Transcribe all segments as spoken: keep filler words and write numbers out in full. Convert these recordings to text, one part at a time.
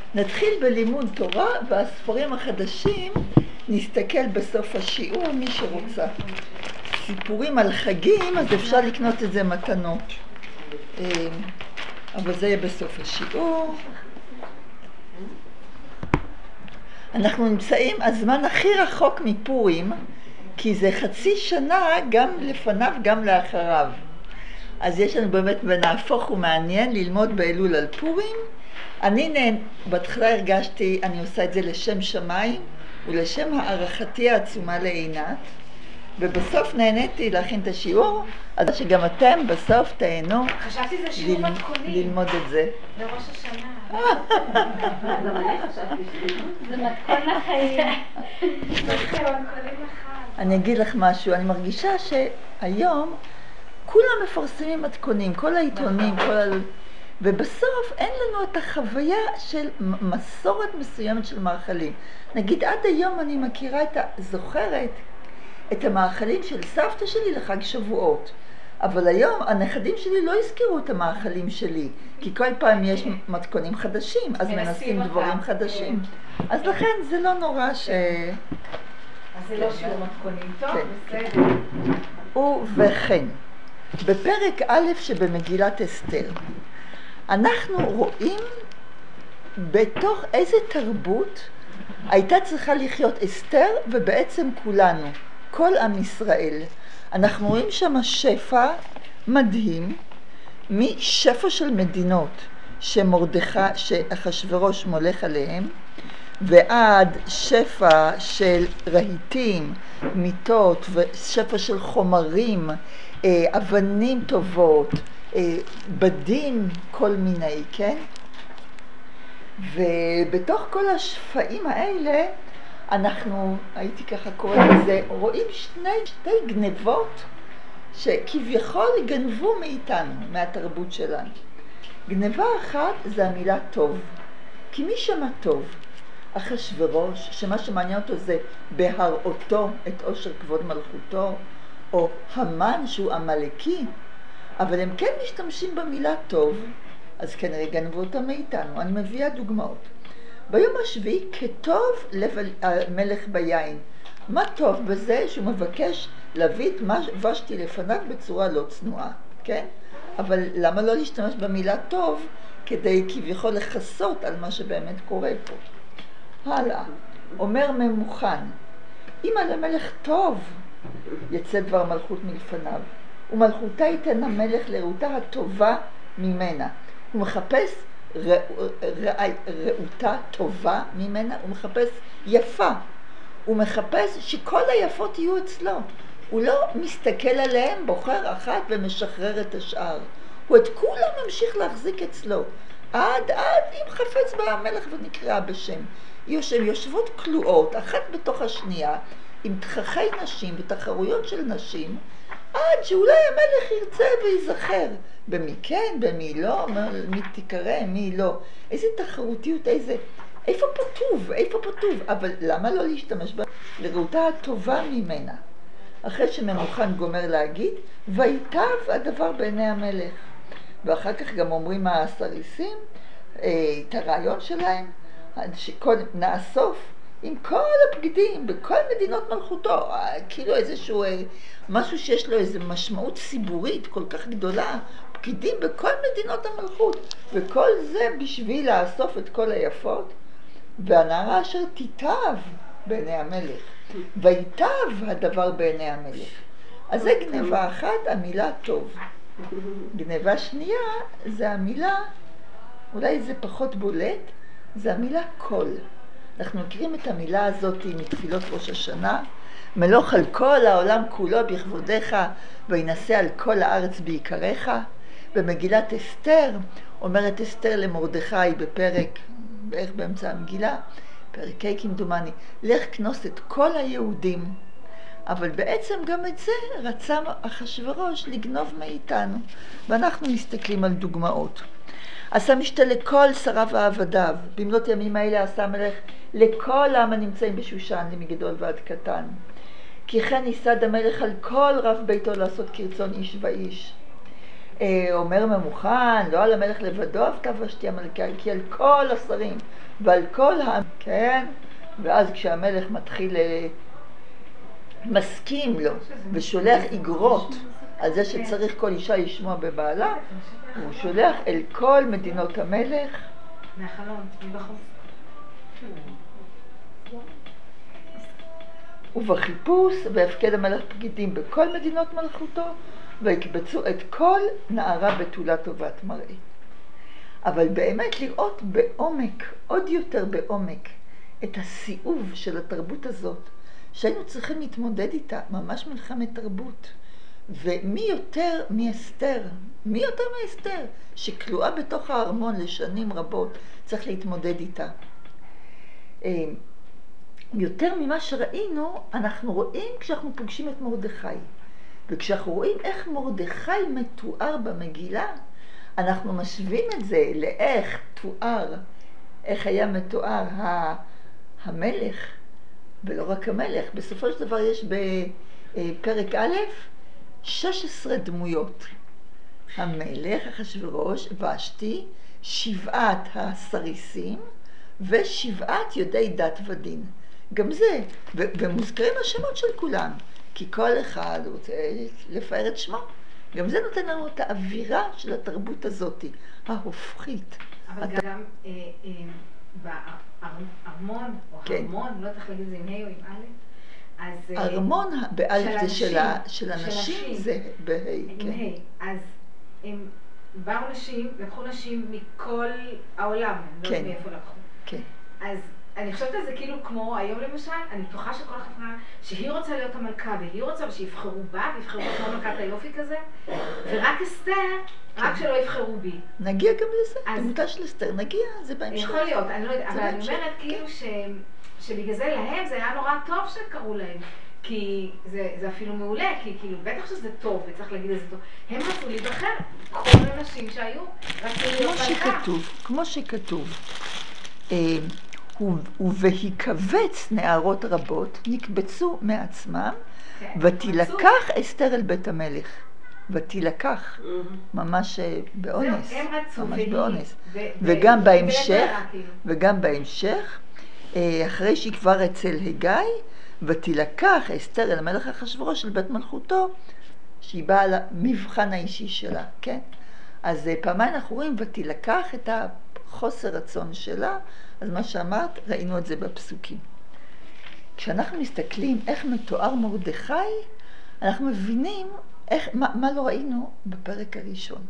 נתחיל בלימוד תורה, והספרים החדשים נסתכל בסוף השיעור, מי שרוצה. סיפורים על חגים, אז אפשר לקנות את זה מתנות. אבל זה יהיה בסוף השיעור. אנחנו נמצאים הזמן הכי רחוק מפורים, כי זה חצי שנה גם לפניו גם לאחריו. אז יש לנו באמת בנהפוך ומעניין ללמוד באלול על פורים. אני נהנ... בתחילה הרגשתי, אני עושה את זה לשם שמיים ולשם הערכתי העצומה לעינת, ובסוף נהניתי להכין את השיעור, אז שגם אתם בסוף תהנו. חשבתי זה שיעור ל... מתכונים. ללמוד את זה. לראש השנה. גם אני חשבתי שזה מתכון לחיים. זה מתכונים לחג. אני אגיד לך משהו, אני מרגישה שהיום כולם מפרסמים מתכונים, כל העיתונים, כל ה... ובסוף אין לנו את החוויה של מסורת מסוימת של מאכלים. נגיד עד היום אני מכירה את הזוכרת, את המאכלים של סבתא שלי לחג שבועות. אבל היום הנכדים שלי לא הזכירו את המאכלים שלי, כי כל פעם יש מתכונים חדשים, אז מנסים דברים חדשים. אז לכן זה לא נורא ש... אז זה לא שיעור מתכונים טוב, בסדר. ובכן, בפרק א' שבמגילת אסתר, אנחנו רואים בתוך איזה תרבות הייתה צריכה לחיות אסתר, ובעצם כולנו, כל עם ישראל. אנחנו רואים שם שפע מדהים, משפע של מדינות שמרדכי, שאחשוורוש מולך עליהם, ועד שפע של רהיטים, מיטות, ושפע של חומרים, אבנים טובות, בדים כל מיני, כן? ובתוך כל השפעים האלה, אנחנו, הייתי ככה קוראת לזה, רואים שני, שתי גנבות שכביכול גנבו מאיתנו, מהתרבות שלנו. גנבה אחת זה המילה טוב. כי מי שמע טוב? אחשוורוש, שמה שמעניין אותו זה בהראותו את עושר כבוד מלכותו, או המן שהוא עמלקי, אבל הם כן משתמשים במילה טוב, אז כנראה גנבו אותה מאיתנו. אני מביאה דוגמאות. ביום השביעי כטוב לב המלך ביין. מה טוב בזה? שהוא מבקש להביא את מה ושתי לפניו בצורה לא צנועה, כן? אבל למה לא להשתמש במילה טוב כדי כביכול לחסות על מה שבאמת קורה פה? הלאה, אומר ממוכן, אם על המלך טוב יצא דבר מלכות מלפניו, ומלכותה ייתן המלך לרעותה הטובה ממנה. הוא מחפש רעותה טובה ממנה, הוא מחפש יפה, הוא מחפש שכל היפות יהיו אצלו. הוא לא מסתכל עליהם, בוחר אחת ומשחרר את השאר. הוא את כולם ממשיך להחזיק אצלו. עד עד אם חפץ בה המלך ונקרא בשם. יושב, יושבות כלואות, אחת בתוך השנייה, עם תככי נשים ותחרויות של נשים, עד שאולי המלך ירצה ויזכר. במי כן, במי לא, מי תקרא, מי לא. איזה תחרותיות, איזה... איפה פטוב, איפה פטוב. אבל למה לא להשתמש בה? לרעותה הטובה ממנה. אחרי שממוכן גומר להגיד, ויטב הדבר בעיני המלך. ואחר כך גם אומרים הסריסים, את הרעיון שלהם, שקודם נאסוף עם כל הבגדים, בכל מדינות מלכותו, כאילו איזשהו, משהו שיש לו איזו משמעות ציבורית כל כך גדולה, פקידים בכל מדינות המלכות, וכל זה בשביל לאסוף את כל היפות, והנערה אשר תיטב בעיני המלך, ויטב הדבר בעיני המלך. אז זה גנבה אחת, המילה טוב. גנבה שנייה זה המילה, אולי זה פחות בולט, זה המילה כל. אנחנו מכירים את המילה הזאת מתפילות ראש השנה, מלוך על כל העולם כולו בכבודך, וינשא על כל הארץ בעיקריך. במגילת אסתר, אומרת אסתר למרדכי בפרק, בערך באמצע המגילה, פרק ה' כמדומני, לך כנוס את כל היהודים. אבל בעצם גם את זה רצה אחשוורוש לגנוב מאיתנו, ואנחנו מסתכלים על דוגמאות. עשה משתה לכל שריו ועבדיו, במלות ימים האלה עשה המלך לכל העם הנמצאים בשושן, מגדול ועד קטן. כי כן ייסד המלך על כל רב ביתו לעשות כרצון איש ואיש. אומר ממוכן, לא על המלך לבדו אהבת ושתי המלכה, כי על כל השרים ועל כל ה... כן? ואז כשהמלך מתחיל, מסכים לו ושולח איגרות על זה שצריך כל אישה לשמוע בבעלה, הוא שולח אל כל מדינות המלך. מהחלון, מבחוץ. ובחיפוש, והפקד המלך פקידים בכל מדינות מלכותו, ויקבצו את כל נערה בתולה טובת מראה. אבל באמת לראות בעומק, עוד יותר בעומק, את הסיאוב של התרבות הזאת, שהיינו צריכים להתמודד איתה, ממש מלחמת תרבות. ומי יותר מאסתר, מי יותר מאסתר, שכלואה בתוך הארמון לשנים רבות, צריך להתמודד איתה. יותר ממה שראינו, אנחנו רואים כשאנחנו פוגשים את מרדכי. וכשאנחנו רואים איך מרדכי מתואר במגילה, אנחנו משווים את זה לאיך תואר, איך היה מתואר המלך, ולא רק המלך. בסופו של דבר יש בפרק א' שש עשרה דמויות. המלך, אחשוורוש, ושתי, שבעת הסריסים ושבעת יודעי דת ודין. גם זה, ו- ומוזכרים השמות של כולם, כי כל אחד רוצה לפאר את שמו. גם זה נותן לנו את האווירה של התרבות הזאת, ההופכית. אבל אתה... גם אה, אה, בארמון, או כן. הרמון, לא צריך להגיד זה עם ה' או עם א', אז... ארמון באלף זה של, של אנשים, זה בה', כן. עם ה', אז הם באו נשים, לקחו נשים מכל העולם, כן. לא יודעת מאיפה לקחו. כן. אז... אני חושבת על זה כאילו כמו היום למשל, אני בטוחה שכל החברה שהיא רוצה להיות המלכה והיא רוצה שיבחרו בה ויבחרו כמו מלכת היופי כזה, ורק אסתר, רק שלא יבחרו בי. נגיע גם לזה, דמותה של אסתר, נגיע, זה בהמשך. יכול להיות, אני לא יודעת, אבל אני אומרת כאילו שבגלל זה להם זה היה נורא טוב שקראו להם, כי זה אפילו מעולה, כי כאילו בטח שזה טוב וצריך להגיד איזה טוב, הם רצו להיבחר, כל הנשים שהיו, רצו להיות מלכה. כמו שכתוב, ובהיקבץ נערות רבות נקבצו מעצמם, ותילקח אסתר אל בית המלך. ותילקח, ממש באונס, ממש באונס. וגם בהמשך, וגם בהמשך, אחרי שהיא כבר אצל הגיא, ותילקח אסתר אל המלך אחשוורוש של בית מלכותו, שהיא באה למבחן האישי שלה, כן? אז פעמיים אנחנו רואים, ותילקח את החוסר רצון שלה, אז מה שאמרת, ראינו את זה בפסוקים. כשאנחנו מסתכלים איך מתואר מרדכי, אנחנו מבינים איך, מה, מה לא ראינו בפרק הראשון.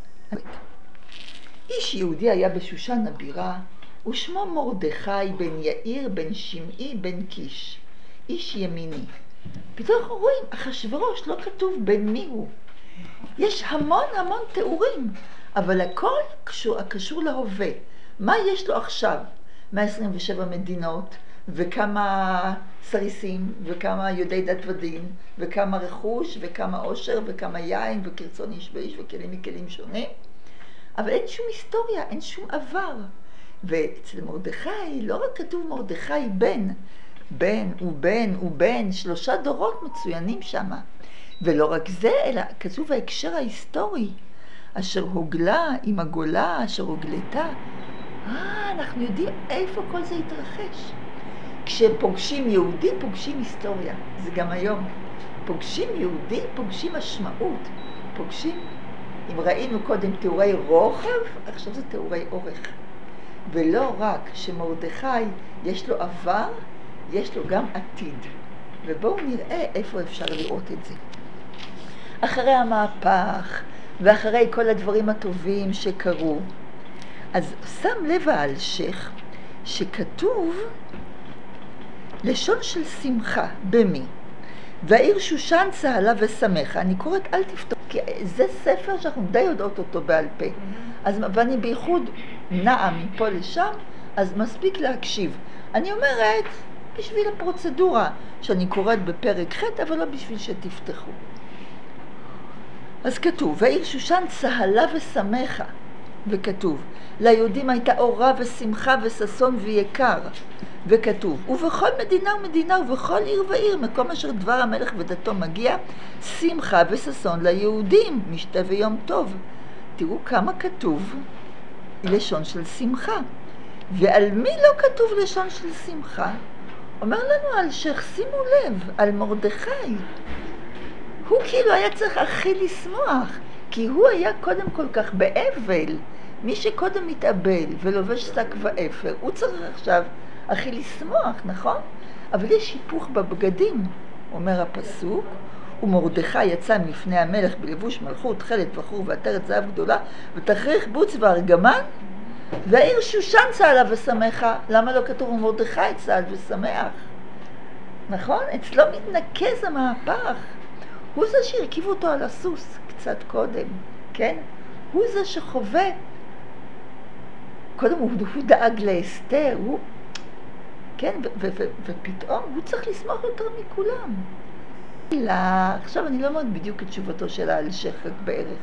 איש יהודי היה בשושן הבירה, ושמו מרדכי בן יאיר בן שמעי בן קיש, איש ימיני. פתאום אנחנו רואים, אחשוורוש לא כתוב בין מי הוא. יש המון המון תיאורים, אבל הכל קשור, קשור להווה. מה יש לו עכשיו? מאה עשרים ושבע מדינות, וכמה סריסים, וכמה יודעי דת ודין, וכמה רכוש, וכמה עושר, וכמה יין, וקרצון איש ואיש, וכלים מכלים שונים. אבל אין שום היסטוריה, אין שום עבר. ואצל מרדכי לא רק כתוב מרדכי בן, בן ובן ובן, שלושה דורות מצוינים שם. ולא רק זה, אלא כתוב ההקשר ההיסטורי, אשר הוגלה עם הגולה, אשר הוגלתה. אה, אנחנו יודעים איפה כל זה התרחש. כשפוגשים יהודי, פוגשים היסטוריה. זה גם היום. פוגשים יהודי, פוגשים משמעות. פוגשים, אם ראינו קודם תיאורי רוחב, עכשיו זה תיאורי אורך. ולא רק שמרדכי יש לו עבר, יש לו גם עתיד. ובואו נראה איפה אפשר לראות את זה. אחרי המהפך, ואחרי כל הדברים הטובים שקרו, אז שם לב האלשיך שכתוב לשון של שמחה, במי? והעיר שושן צהלה ושמחה. אני קוראת אל תפתור, כי זה ספר שאנחנו די יודעות אותו בעל פה. אז, ואני בייחוד נעה מפה לשם, אז מספיק להקשיב. אני אומרת, בשביל הפרוצדורה שאני קוראת בפרק ח', אבל לא בשביל שתפתחו. אז כתוב, והעיר שושן צהלה ושמחה. וכתוב, ליהודים הייתה אורה ושמחה וששון ויקר. וכתוב, ובכל מדינה ומדינה ובכל עיר ועיר, מקום אשר דבר המלך ודתו מגיע, שמחה וששון ליהודים, משתה ויום טוב. תראו כמה כתוב לשון של שמחה. ועל מי לא כתוב לשון של שמחה? אומר לנו על שך, שימו לב, על מרדכי. הוא כאילו היה צריך הכי לשמוח, כי הוא היה קודם כל כך באבל. מי שקודם מתאבל ולובש שק ואפר, הוא צריך עכשיו הכי לשמוח, נכון? אבל יש היפוך בבגדים, אומר הפסוק, ומרדכי יצא מפני המלך בלבוש מלכות, תכלת בחור ועטרת זהב גדולה, ותכריך בוץ וארגמן, והעיר שושן צהלה ושמחה. למה לא כתוב ומרדכי צהל ושמח? נכון? אצלו מתנקז המהפך. הוא זה שהרכיב אותו על הסוס קצת קודם, כן? הוא זה שחווה. קודם הוא, הוא דאג לאסתר, הוא, כן? ו- ו- ו- ופתאום הוא צריך לשמוח יותר מכולם. אלא, עכשיו אני לא אומרת בדיוק את תשובתו של האלשך בערך,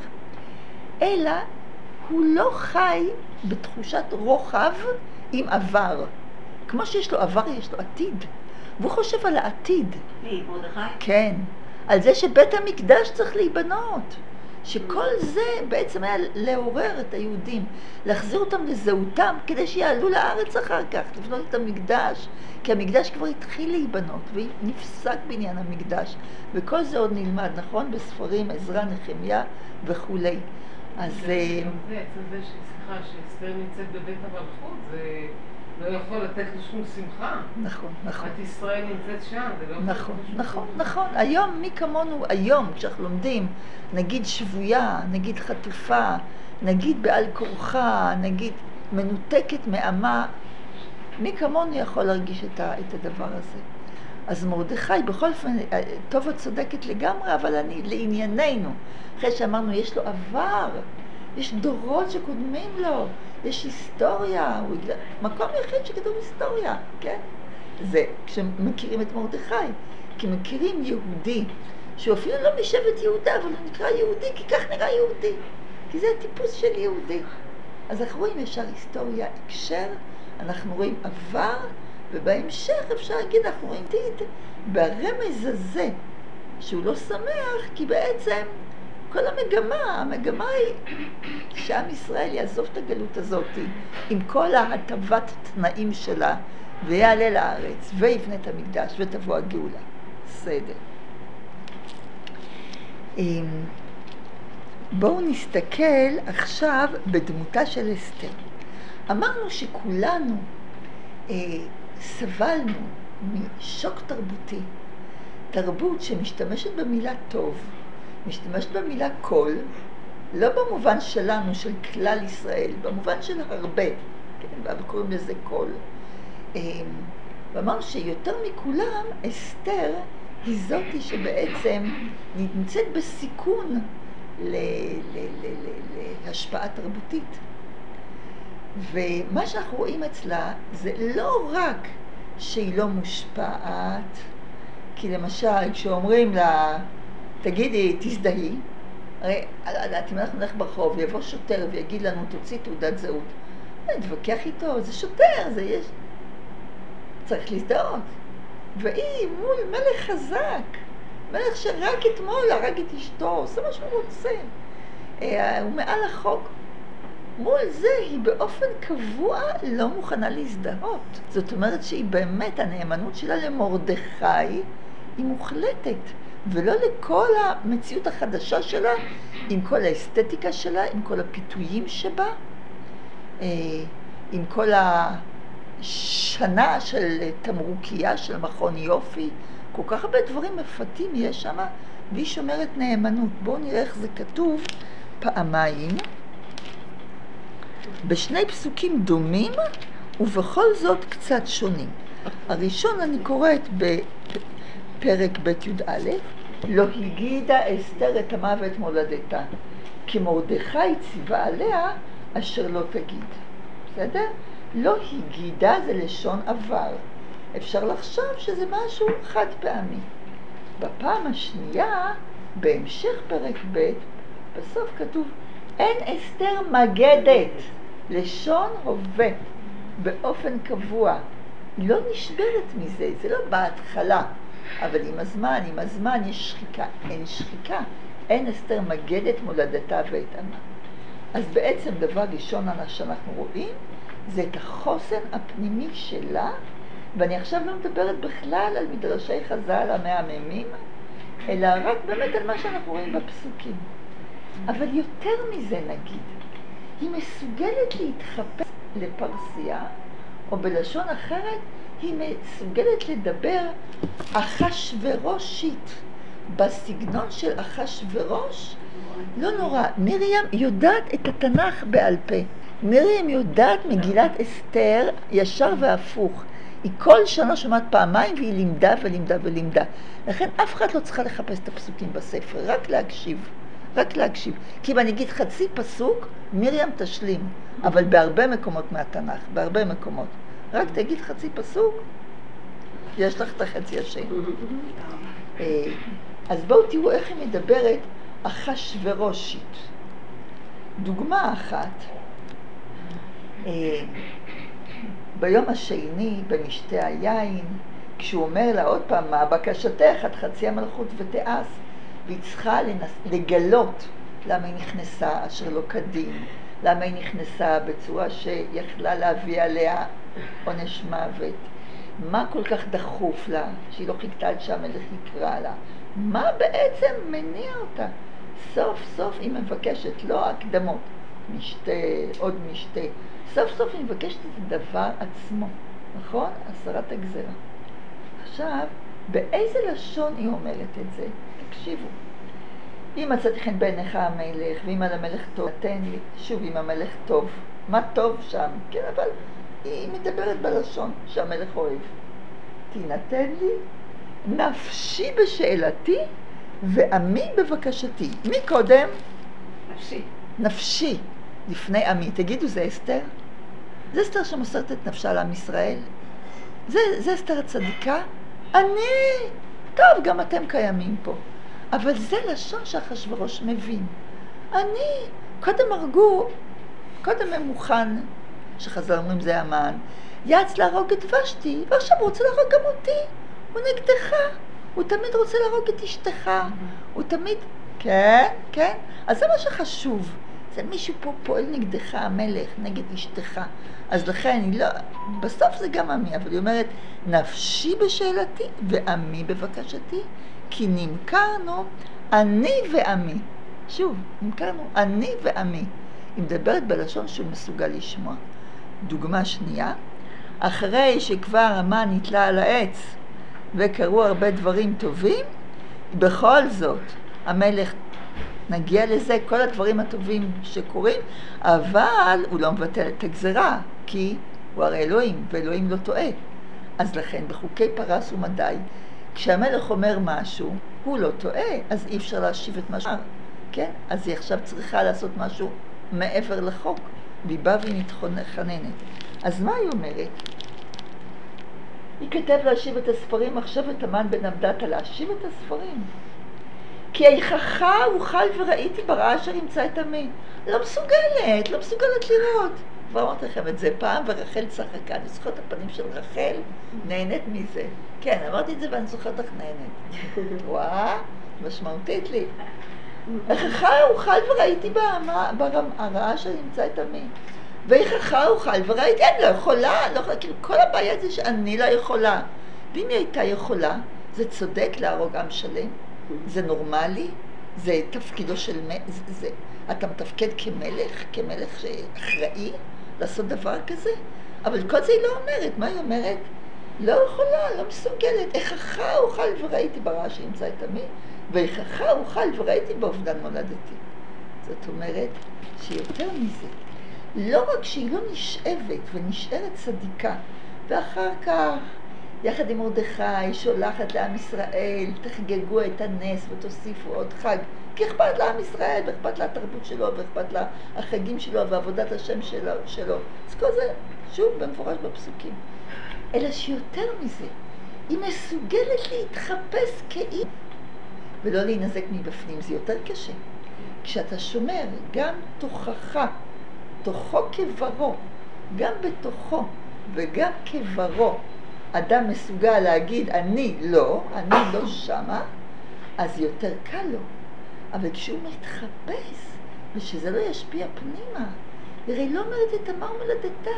אלא הוא לא חי בתחושת רוחב עם עבר. כמו שיש לו עבר, יש לו עתיד. והוא חושב על העתיד. מי, מרדכי? כן. על זה שבית המקדש צריך להיבנות. שכל זה בעצם היה לעורר את היהודים, להחזיר אותם לזהותם, כדי שיעלו לארץ אחר כך, לבנות את המקדש. כי המקדש כבר התחיל להיבנות, ונפסק בעניין המקדש. וכל זה עוד נלמד, נכון? בספרים, עזרא, נחמיה וכולי. אז... גם זה, עצם זה שסליחה, שאסתר נמצאת בבית המלכות, זה לא יכול לתת לו שום שמחה. נכון, נכון. את ישראל נמצאת שם, זה לא... נכון, נכון, נכון. היום, מי כמונו, היום, כשאנחנו לומדים, נגיד שבויה, נגיד חטופה, נגיד בעל כורחה, נגיד מנותקת מעמה, מי כמונו יכול להרגיש את, ה, את הדבר הזה? אז מרדכי, בכל אופן, טוב את צודקת לגמרי, אבל אני, לענייננו, אחרי שאמרנו, יש לו עבר, יש דורות שקודמים לו, יש היסטוריה, הוא יגדל, מקום יחיד שכתוב היסטוריה, כן? זה כשמכירים את מרדכי, כי מכירים יהודי, שהוא אפילו לא משבט יהודה, אבל הוא נקרא יהודי, כי כך נראה יהודי, כי זה הטיפוס של יהודי. אז אנחנו רואים ישר היסטוריה, הקשר, אנחנו רואים עבר, ובהמשך אפשר להגיד, אנחנו רואים עתיד, ברמז הזה, שהוא לא שמח, כי בעצם כל המגמה, המגמה היא שעם ישראל יעזוב את הגלות הזאת, עם כל ההטבת תנאים שלה, ויעלה לארץ, ויבנה את המקדש, ותבוא הגאולה. בסדר. בואו נסתכל עכשיו בדמותה של אסתר. אמרנו שכולנו אה, סבלנו משוק תרבותי, תרבות שמשתמשת במילה טוב, משתמשת במילה כל, לא במובן שלנו, של כלל ישראל, במובן של הרבה, כן? וקוראים לזה כל. ואמרנו שיותר מכולם, אסתר היא זאתי שבעצם נמצאת בסיכון ל- ל- ל- ל- להשפעה תרבותית. ומה שאנחנו רואים אצלה זה לא רק שהיא לא מושפעת, כי למשל כשאומרים לה, תגידי, תזדהי, הרי אם אנחנו נלך ברחוב, יבוא שוטר ויגיד לנו, תוציא תעודת זהות, נתווכח איתו, זה שוטר, זה יש... צריך להזדהות. והיא מול מלך חזק, מלך שרק אתמול הרג את אשתו, עושה מה שהוא רוצה. הוא מעל החוק. מול זה היא באופן קבוע לא מוכנה להזדהות. זאת אומרת שהיא באמת, הנאמנות שלה למרדכי היא מוחלטת, ולא לכל המציאות החדשה שלה, עם כל האסתטיקה שלה, עם כל הפיתויים שבה, עם כל השנה של תמרוקייה, של מכון יופי, כל כך הרבה דברים מפתים יש שם, והיא שומרת נאמנות. בואו נראה איך זה כתוב פעמיים, בשני פסוקים דומים, ובכל זאת קצת שונים. הראשון אני קוראת בפרק ב' י"א, לא הגידה אסתר את עמה ואת מולדתה, כי מרדכי ציווה עליה אשר לא תגיד. בסדר? לא הגידה זה לשון עבר. אפשר לחשוב שזה משהו חד פעמי. בפעם השנייה, בהמשך פרק ב', בסוף כתוב, אין אסתר מגדת, לשון הווה, באופן קבוע. היא לא נשברת מזה, זה לא בהתחלה, אבל עם הזמן, עם הזמן יש שחיקה. אין שחיקה, אין אסתר מגדת מולדתה ואת עמה. אז בעצם דבר ראשון שאנחנו רואים, זה את החוסן הפנימי שלה, ואני עכשיו לא מדברת בכלל על מדרשי חז"ל המהממים, אלא רק באמת על מה שאנחנו רואים בפסוקים. אבל יותר מזה נגיד, היא מסוגלת להתחפש לפרסייה, או בלשון אחרת, היא מסוגלת לדבר אחשוורושית, בסגנון של אחשורוש. לא נורא, מרים יודעת את התנ"ך בעל פה. מרים יודעת מגילת אסתר ישר והפוך. היא כל שנה שומעת פעמיים והיא לימדה ולימדה ולימדה. לכן אף אחד לא צריכה לחפש את הפסוקים בספר, רק להקשיב. רק להקשיב. כי אם אני אגיד חצי פסוק, מרים תשלים. אבל בהרבה מקומות מהתנ"ך, בהרבה מקומות. רק תגיד חצי פסוק, יש לך את החצי השני. אז בואו תראו איך היא מדברת אחשוורושית. דוגמה אחת, ביום השני במשתה היין, כשהוא אומר לה עוד פעם, מה בקשתך עד חצי המלכות ותעש, והיא צריכה לנס... לגלות למה היא נכנסה אשר לא כדין, למה היא נכנסה בצורה שיכלה להביא עליה עונש מוות, מה כל כך דחוף לה, שהיא לא חיכתה עד שהמלך יקרא לה, מה בעצם מניע אותה. סוף סוף היא מבקשת, לא הקדמות, משתה, עוד משתה, סוף סוף היא מבקשת את הדבר עצמו, נכון? הסרת הגזרה. עכשיו, באיזה לשון היא אומרת את זה? תקשיבו. אם מצאתי חן בעיניך המלך, ואם על המלך טוב, תן לי, שוב, אם המלך טוב, מה טוב שם? כן, אבל היא מדברת בלשון שהמלך אוהב. תינתן לי נפשי בשאלתי ועמי בבקשתי. מי קודם? נפשי. נפשי, לפני עמי. תגידו, זה אסתר? זה אסתר שמוסרת את נפשה לעם ישראל? זה, זה אסתר הצדיקה? אני! טוב, גם אתם קיימים פה. אבל זה לשון שאחשוורוש מבין. אני, קודם הרגו, קודם הם מוכן, שחז"ל אומרים זה המן, יעץ להרוג את ושתי, ועכשיו הוא רוצה להרוג גם אותי. הוא נגדך, הוא תמיד רוצה להרוג את אשתך, הוא תמיד, כן, כן, אז זה מה שחשוב. זה מישהו פה פועל נגדך, המלך, נגד אשתך. אז לכן, אני לא, בסוף זה גם עמי, אבל היא אומרת, נפשי בשאלתי ועמי בבקשתי, כי נמכרנו אני ועמי. שוב, נמכרנו אני ועמי. היא מדברת בלשון שהוא מסוגל לשמוע. דוגמה שנייה, אחרי שכבר המן נתלה על העץ וקראו הרבה דברים טובים, בכל זאת המלך נגיע לזה, כל הדברים הטובים שקורים, אבל הוא לא מבטל את הגזרה, כי הוא הרי אלוהים, ואלוהים לא טועה. אז לכן, בחוקי פרס ומדי, כשהמלך אומר משהו, הוא לא טועה, אז אי אפשר להשיב את משהו. כן? אז היא עכשיו צריכה לעשות משהו מעבר לחוק, והיא באה והיא מתחננת. אז מה היא אומרת? היא כתב להשיב את הספרים, עכשיו את המן בן עבדתה להשיב את הספרים. כי היכחה אוכל וראיתי ברעה אשר ימצא את עמי. לא מסוגלת, לא מסוגלת לראות. כבר אמרתי לכם את זה פעם, ורחל צחקה. אני זוכרת את הפנים של רחל, נהנית מזה. כן, אמרתי את זה ואני זוכרת איך נהנית. וואה, משמעותית לי. היכחה אוכל וראיתי ברעה אשר ימצא את עמי. והיכחה אוכל וראיתי, אני לא יכולה, לא יכולה, כאילו כל הבעיה זה שאני לא יכולה. ואם היא הייתה יכולה, זה צודק להרוג עם שלם. זה נורמלי, זה תפקידו של מלך, זה, זה, אתה מתפקד כמלך, כמלך שאחראי לעשות דבר כזה, אבל כל זה היא לא אומרת. מה היא אומרת? לא יכולה, לא מסוגלת. איככה אוכל וראיתי ברעה שימצא את עמי, ואיככה אוכל וראיתי באובדן מולדתי. זאת אומרת שיותר מזה, לא רק שהיא לא נשאבת ונשארת צדיקה, ואחר כך יחד עם מרדכי שולחת לעם ישראל, תחגגו את הנס ותוסיפו עוד חג, כי אכפת לעם ישראל, ואכפת לה התרבות שלו, ואכפת לה החגים שלו, ועבודת השם שלו. שלו. אז כל זה, שוב, במפורש בפסוקים. אלא שיותר מזה, היא מסוגלת להתחפש כאי, ולא להינזק מבפנים, זה יותר קשה. כשאתה שומר גם תוכחה, תוכו כברו, גם בתוכו וגם כברו, אדם מסוגל להגיד, אני לא, אני לא שמה, אז יותר קל לו. אבל כשהוא מתחפש, ושזה לא ישפיע פנימה, הרי לא אומרת את אמר מולדתה,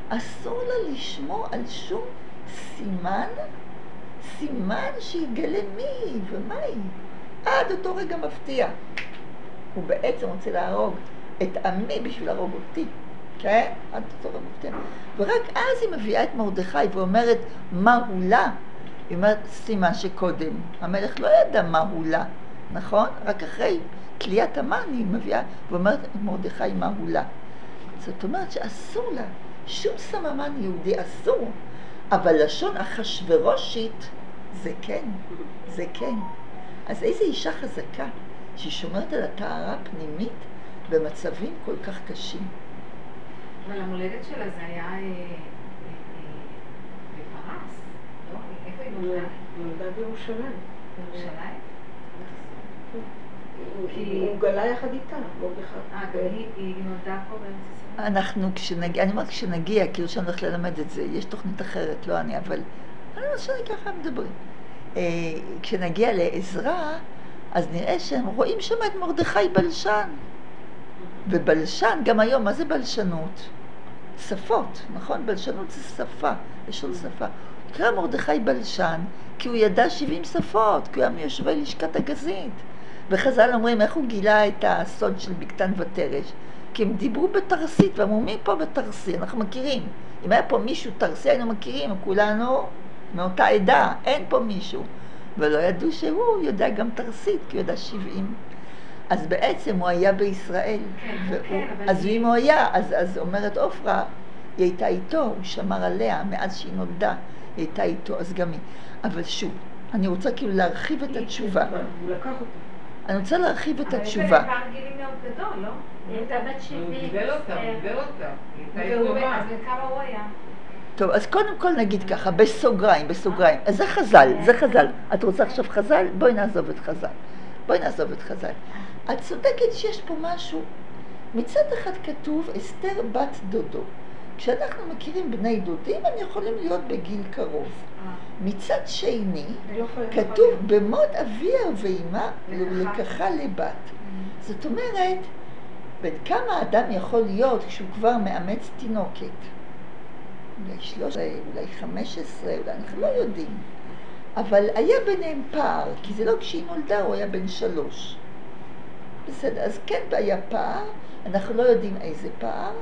אסור לה לשמור על שום סימן, סימן שיגלה מי היא ומה היא. עד אותו רגע מפתיע. הוא בעצם רוצה להרוג את עמי בשביל להרוג אותי. כן? עד אותו רגע מפתיע. ורק אז היא מביאה את מרדכי ואומרת מה הוא לה. היא אומרת סימן שקודם. המלך לא ידע מה הוא לה. נכון? רק אחרי תליית המן היא מביאה ואומרת את מרדכי מה הוא לה. זאת אומרת שאסור לה. שום סממן יהודי אסור. אבל לשון אחשוורושית זה כן. זה כן. אז איזו אישה חזקה שהיא שומרת על הטהרה הפנימית במצבים כל כך קשים. אבל המולדת שלה זה היה בפרס, לא? איפה היא נולדה? נולדה בירושלים. בירושלים? הוא גלה יחד איתה, מרדכי. אה, היא נולדה פה באמצע ישראל? אנחנו כשנגיע, אני אומרת כשנגיע, כאילו שאני הולכת ללמד את זה, יש תוכנית אחרת, לא אני, אבל אני אומרת שאני ככה מדברים. כשנגיע לעזרא, אז נראה שהם רואים שם את מרדכי בלשן. ובלשן, גם היום, מה זה בלשנות? שפות, נכון? בלשנות זה שפה, לשון שפה. נקרא מרדכי בלשן, כי הוא ידע שבעים שפות, כי הוא היה מיושבי לשכת הגזית. וחז"ל אומרים, איך הוא גילה את הסוד של בקתן ותרש? כי הם דיברו בתרסית, ואמרו, מי פה בתרסי? אנחנו מכירים. אם היה פה מישהו תרסי, היינו מכירים, כולנו מאותה עדה, אין פה מישהו. ולא ידעו שהוא יודע גם תרסית, כי הוא ידע שבעים. אז בעצם הוא היה בישראל. כן, והוא, כן, אבל... אז אם הוא היה, אז, אז אומרת אופרה, היא הייתה איתו, הוא שמר עליה, מאז שהיא נולדה, היא הייתה איתו, אז גם היא. אבל שוב, אני רוצה כאילו להרחיב את התשובה. הוא לקח אותה. אני רוצה להרחיב את התשובה. אבל יש פער גילים מאוד גדול, לא? היא הייתה בת שבעים. הוא גידל אותה, הוא גידל אותה. היא והוא- הייתה אז כמה הוא היה? טוב, אז קודם כל נגיד ככה, בסוגריים, בסוגריים. אז זה חז"ל, זה חז"ל. את רוצה עכשיו חז"ל? בואי נעזוב את חז"ל. בואי נעזוב את חז"ל. את צודקת שיש פה משהו. מצד אחד כתוב אסתר בת דודו. כשאנחנו מכירים בני דודים, הם יכולים להיות בגיל קרוב. מצד שני, כתוב במות אביה ואימה ולקחה לבת. זאת אומרת, בין כמה אדם יכול להיות כשהוא כבר מאמץ תינוקת? אולי שלוש עשרה, אולי חמש עשרה, אולי אנחנו לא יודעים. אבל היה ביניהם פער, כי זה לא כשהיא נולדה, הוא היה בן שלוש. בסדר, אז כן היה פער, אנחנו לא יודעים איזה פער,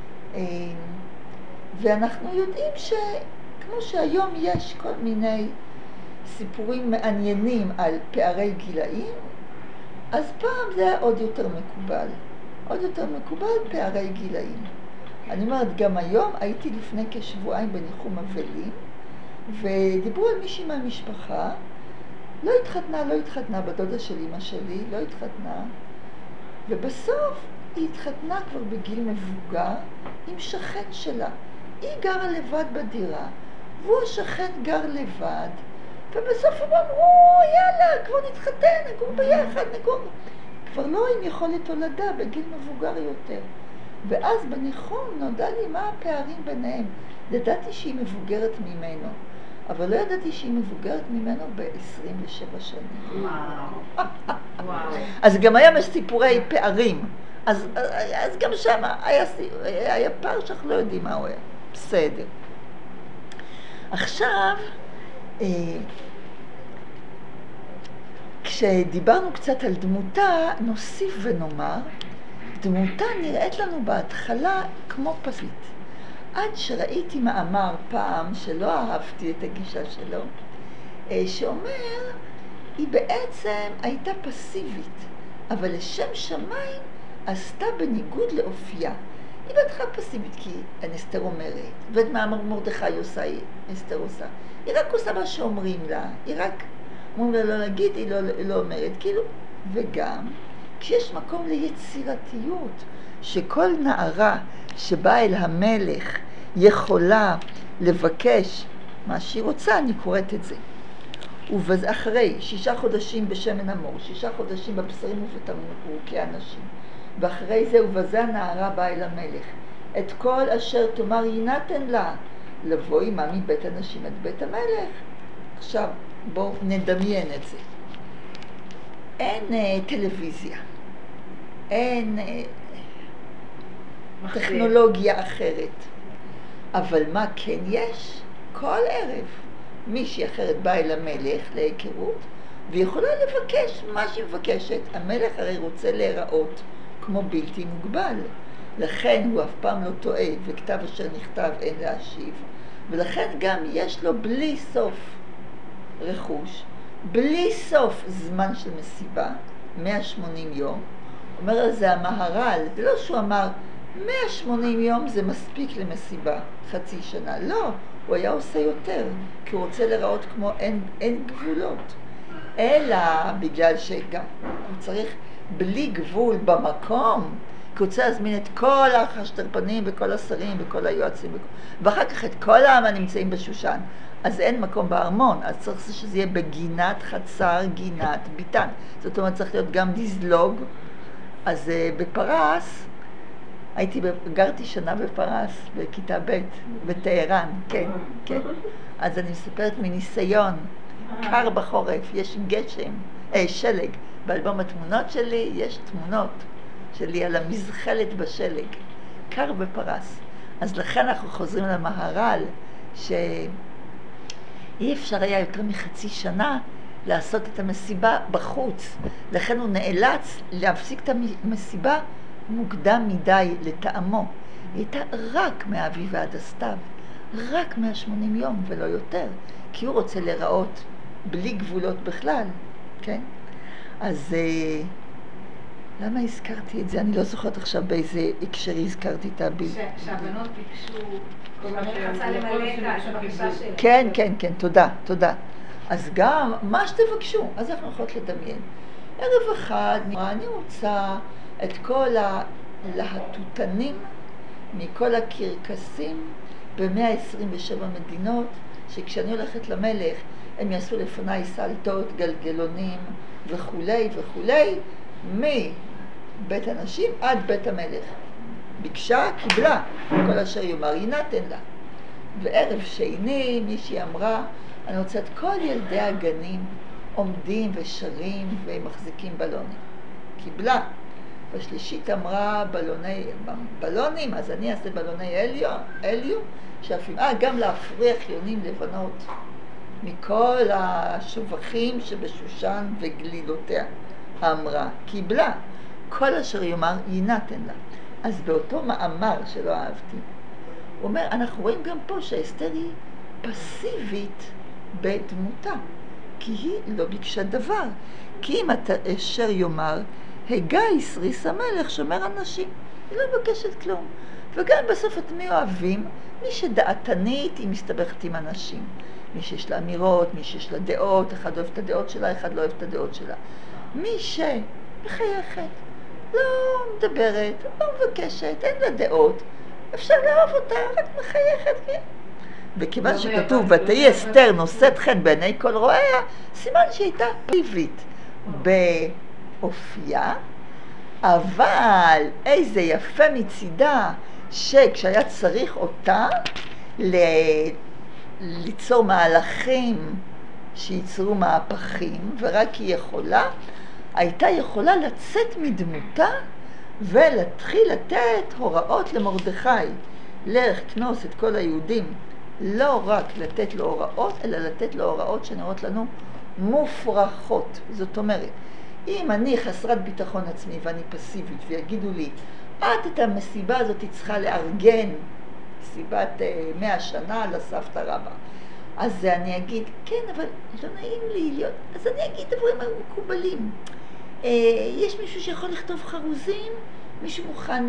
ואנחנו יודעים שכמו שהיום יש כל מיני סיפורים מעניינים על פערי גילאים, אז פעם זה היה עוד יותר מקובל. עוד יותר מקובל פערי גילאים. אני אומרת, גם היום הייתי לפני כשבועיים בניחום אבלים, ודיברו על מישהי מהמשפחה, לא התחתנה, לא התחתנה, בדודה של אמא שלי, לא התחתנה, ובסוף היא התחתנה כבר בגיל מבוגר עם שכן שלה. היא גרה לבד בדירה, והוא השכן גר לבד, ובסוף הם אמרו, יאללה, כבר נתחתן, נגור ביחד, נגור. כבר לא עם יכולת הולדה, בגיל מבוגר יותר. ואז בניחום נודע לי מה הפערים ביניהם. ידעתי שהיא מבוגרת ממנו, אבל לא ידעתי שהיא מבוגרת ממנו ב-עשרים ושבע שנים. וואו. וואו. אז גם היה סיפורי פערים. אז, אז גם שם היה, היה פער שאנחנו לא יודעים מה הוא היה. בסדר. עכשיו, אה, כשדיברנו קצת על דמותה, נוסיף ונאמר, דמותה נראית לנו בהתחלה כמו פסיבית. עד שראיתי מאמר פעם, שלא אהבתי את הגישה שלו, שאומר, היא בעצם הייתה פסיבית, אבל לשם שמיים עשתה בניגוד לאופייה. היא בהתחלה פסיבית, כי אסתר אומרת, ואת מאמר מרדכי עושה, אסתר עושה. היא רק עושה מה שאומרים לה, היא רק אומרים לה לא להגיד, היא לא, לא אומרת, כאילו, וגם, כשיש מקום ליצירתיות, שכל נערה שבאה אל המלך יכולה לבקש מה שהיא רוצה, אני קוראת את זה. ואחרי שישה חודשים בשמן המור, שישה חודשים בבשרים ובתמרוקים אנשים, ואחרי זה ובזה הנערה באה אל המלך. את כל אשר תאמר יינתן לה, לבוא עמה מבית הנשים את בית המלך. עכשיו בואו נדמיין את זה. אין uh, טלוויזיה, אין uh, טכנולוגיה אחרת. אבל מה כן יש? כל ערב מישהי אחרת באה אל המלך להיכרות, ויכולה לבקש מה שהיא מבקשת. המלך הרי רוצה להיראות כמו בלתי מוגבל. לכן הוא אף פעם לא טועה, וכתב אשר נכתב אין להשיב. ולכן גם יש לו בלי סוף רכוש, בלי סוף זמן של מסיבה, מאה ושמונים יום. אומר על זה המהר"ל, זה לא שהוא אמר, מאה ושמונים יום זה מספיק למסיבה, חצי שנה. לא, הוא היה עושה יותר, כי הוא רוצה לראות כמו אין, אין גבולות. אלא בגלל שגם הוא צריך בלי גבול במקום, כי הוא רוצה להזמין את כל החשטרפנים וכל השרים וכל היועצים, ואחר כך את כל העם הנמצאים בשושן. אז אין מקום בארמון, אז צריך שזה יהיה בגינת חצר, גינת ביתן. זאת אומרת, צריך להיות גם דזלוג. אז uh, בפרס, הייתי, גרתי שנה בפרס, בכיתה ב', בטהרן, כן, כן. אז אני מספרת מניסיון, קר בחורף, יש גשם, אה, שלג. באלבום התמונות שלי יש תמונות שלי על המזחלת בשלג, קר בפרס. אז לכן אנחנו חוזרים למהר"ל, שאי אפשר היה יותר מחצי שנה לעשות את המסיבה בחוץ. לכן הוא נאלץ להפסיק את המסיבה מוקדם מדי לטעמו. היא הייתה רק מהאביב ועד הסתיו, רק מאה ושמונים יום ולא יותר, כי הוא רוצה לראות בלי גבולות בכלל, כן? אז אה, למה הזכרתי את זה? אני לא זוכרת עכשיו באיזה הקשר הזכרתי את הביל. שהבנות ביקשו, שהמלך רצה למלא את הבקשה שלהם. כן, כן, כן, תודה, תודה. אז גם מה שתבקשו, אז אנחנו יכולות לדמיין. ערב אחד, אני רוצה את כל הלהטוטנים מכל הקרקסים ב-מאה עשרים ושבע מדינות, שכשאני הולכת למלך הם יעשו לפניי סלטות, גלגלונים וכולי וכולי, מבית הנשים עד בית המלך. ביקשה, קיבלה, כל אשר יאמר יינתן לה. וערב שני מישהי אמרה, אני רוצה את כל ילדי הגנים עומדים ושרים ומחזיקים בלונים. קיבלה. בשלישית אמרה בלוני, בלונים, אז אני אעשה בלוני אליו, אליו, שאפילו, אה, גם להפריח יונים לבנות מכל השובחים שבשושן וגלילותיה. אמרה, קיבלה. כל אשר יאמר יינתן לה. אז באותו מאמר שלא אהבתי, הוא אומר, אנחנו רואים גם פה שהאסתר היא פסיבית בדמותה, כי היא לא ביקשה דבר. כי אם אשר יאמר, הגייס ריס המלך שומר אנשים, היא לא מבקשת כלום. וגם בסוף את מי אוהבים? מי שדעתנית היא מסתבכת עם אנשים. מי שיש לה אמירות, מי שיש לה דעות, אחד אוהב את הדעות שלה, אחד לא אוהב את הדעות שלה. מי שמחייכת, לא מדברת, לא מבקשת, אין לה דעות, אפשר לאהוב אותה, רק מחייכת, כן? וכיוון שכתוב, ותהי אסתר נושאת חן בעיני כל רואיה, סימן שהייתה פסיבית באופייה, אבל איזה יפה מצידה, שכשהיה צריך אותה ל... ליצור מהלכים שייצרו מהפכים, ורק היא יכולה, הייתה יכולה לצאת מדמותה ולהתחיל לתת הוראות למרדכי, לך כנוס את כל היהודים, לא רק לתת לו הוראות, אלא לתת לו הוראות שנראות לנו מופרכות. זאת אומרת, אם אני חסרת ביטחון עצמי ואני פסיבית ויגידו לי, את את המסיבה הזאת צריכה לארגן, מסיבת מאה שנה לסבתא רבא, אז אני אגיד, כן, אבל לא נעים לי להיות, אז אני אגיד דברים מקובלים. יש מישהו שיכול לכתוב חרוזים? מישהו מוכן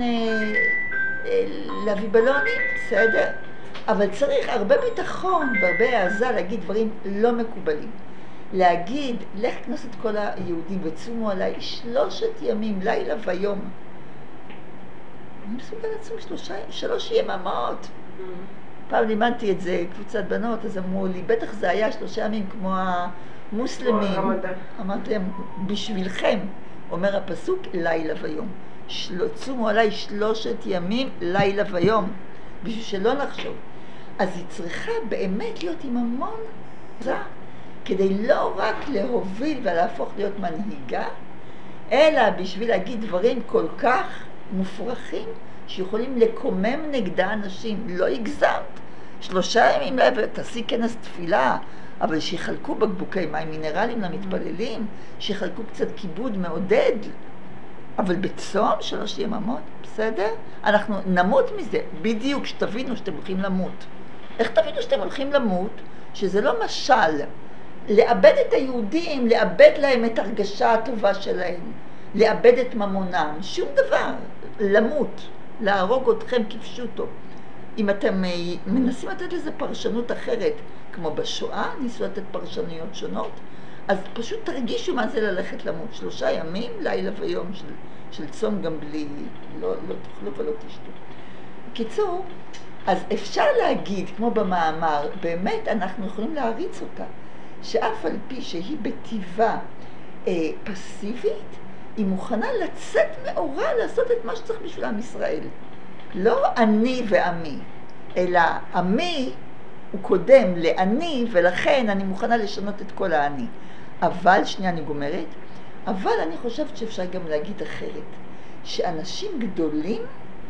להביא בלונים? בסדר. אבל צריך הרבה ביטחון והרבה העזה להגיד דברים לא מקובלים. להגיד, לך כנוס את כל היהודים וצומו עליי שלושת ימים, לילה ויום. אני מסוגל לצום שלושה, שלוש יממות. פעם לימדתי את זה, קבוצת בנות, אז אמרו לי, בטח זה היה שלושה ימים כמו המוסלמים. אמרתי להם, בשבילכם, אומר הפסוק, לילה ויום. של... צומו עליי שלושת ימים, לילה ויום, בשביל שלא נחשוב. אז היא צריכה באמת להיות עם המון זה, כדי לא רק להוביל ולהפוך להיות מנהיגה, אלא בשביל להגיד דברים כל כך מופרכים, שיכולים לקומם נגדה אנשים. לא הגזמת, שלושה ימים, תעשי כנס תפילה, אבל שיחלקו בקבוקי מים מינרלים למתפללים, שיחלקו קצת כיבוד מעודד, אבל בצום שלוש יממות, בסדר? אנחנו נמות מזה, בדיוק שתבינו שאתם הולכים למות. איך תבינו שאתם הולכים למות? שזה לא משל, לאבד את היהודים, לאבד להם את הרגשה הטובה שלהם, לאבד את ממונם, שום דבר, למות, להרוג אתכם כפשוטו. אם אתם מנסים לתת לזה פרשנות אחרת, כמו בשואה, ניסו לתת פרשנויות שונות, אז פשוט תרגישו מה זה ללכת למות. שלושה ימים, לילה ויום של, של צום גם בלי, לא, לא תאכלו ולא תשתו. קיצור, אז אפשר להגיד, כמו במאמר, באמת אנחנו יכולים להריץ אותה, שאף על פי שהיא בטבעה אה, פסיבית, היא מוכנה לצאת מאורה לעשות את מה שצריך בשביל עם ישראל. לא אני ועמי, אלא עמי הוא קודם לאני, ולכן אני מוכנה לשנות את כל האני. אבל, שנייה אני גומרת, אבל אני חושבת שאפשר גם להגיד אחרת, שאנשים גדולים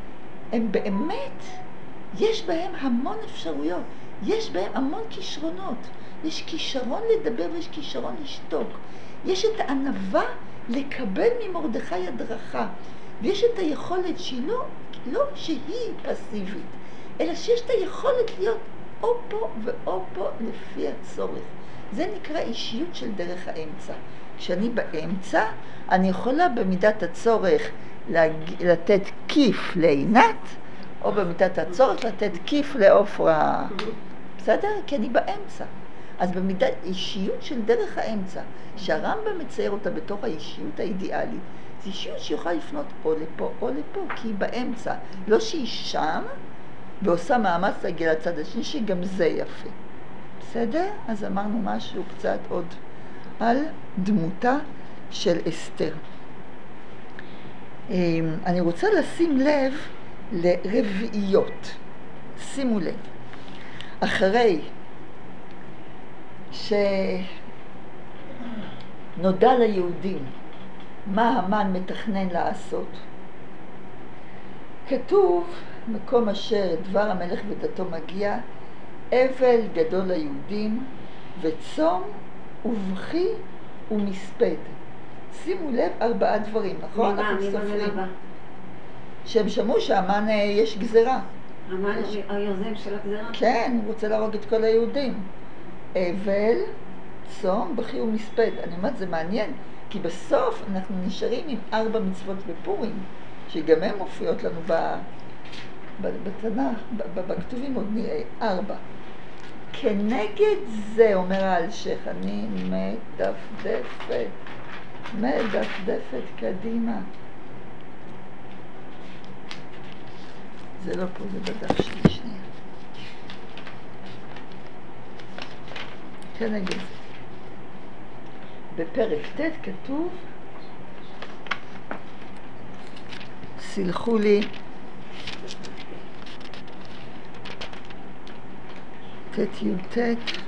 הם באמת, יש בהם המון אפשרויות, יש בהם המון כישרונות, יש כישרון לדבר ויש כישרון לשתוק, יש את הענווה לקבל ממרדכי הדרכה, ויש את היכולת שהיא לא, לא שהיא פסיבית, אלא שיש את היכולת להיות או פה ואו פה לפי הצורך. זה נקרא אישיות של דרך האמצע. כשאני באמצע, אני יכולה במידת הצורך להג... לתת כיף לעינת, או במידת הצורך לתת כיף לעופרה. בסדר? כי אני באמצע. אז במידת אישיות של דרך האמצע, שהרמב"ם מצייר אותה בתוך האישיות האידיאלית, זה אישיות שיוכל לפנות או לפה או לפה, כי היא באמצע. לא שהיא שם, ועושה מאמץ להגיע לצד השני, שגם זה יפה. בסדר? אז אמרנו משהו קצת עוד על דמותה של אסתר. אני רוצה לשים לב לרביעיות. שימו לב. אחרי שנודע ליהודים מה המן מתכנן לעשות, כתוב, מקום אשר דבר המלך ודתו מגיע, אבל גדול ליהודים, וצום ובכי ומספד. שימו לב, ארבעה דברים, נכון? ממה, ממה מלבה? שהם שמעו שהמן יש גזרה. המן היוזם של הגזרה? כן, הוא רוצה להרוג את כל היהודים. אבל, צום, בכי ומספד. אני אומרת, זה מעניין, כי בסוף אנחנו נשארים עם ארבע מצוות בפורים, שגם הן מופיעות לנו ב... בתנ"ך, בכתובים עוד נראה, ארבע. כנגד זה, אומר האלשיך, אני מדפדפת, מדפדפת קדימה. זה לא פה, זה בדף שלי, שנייה. כנגד זה. בפרק ט' כתוב, סלחו לי, ת' י' ת'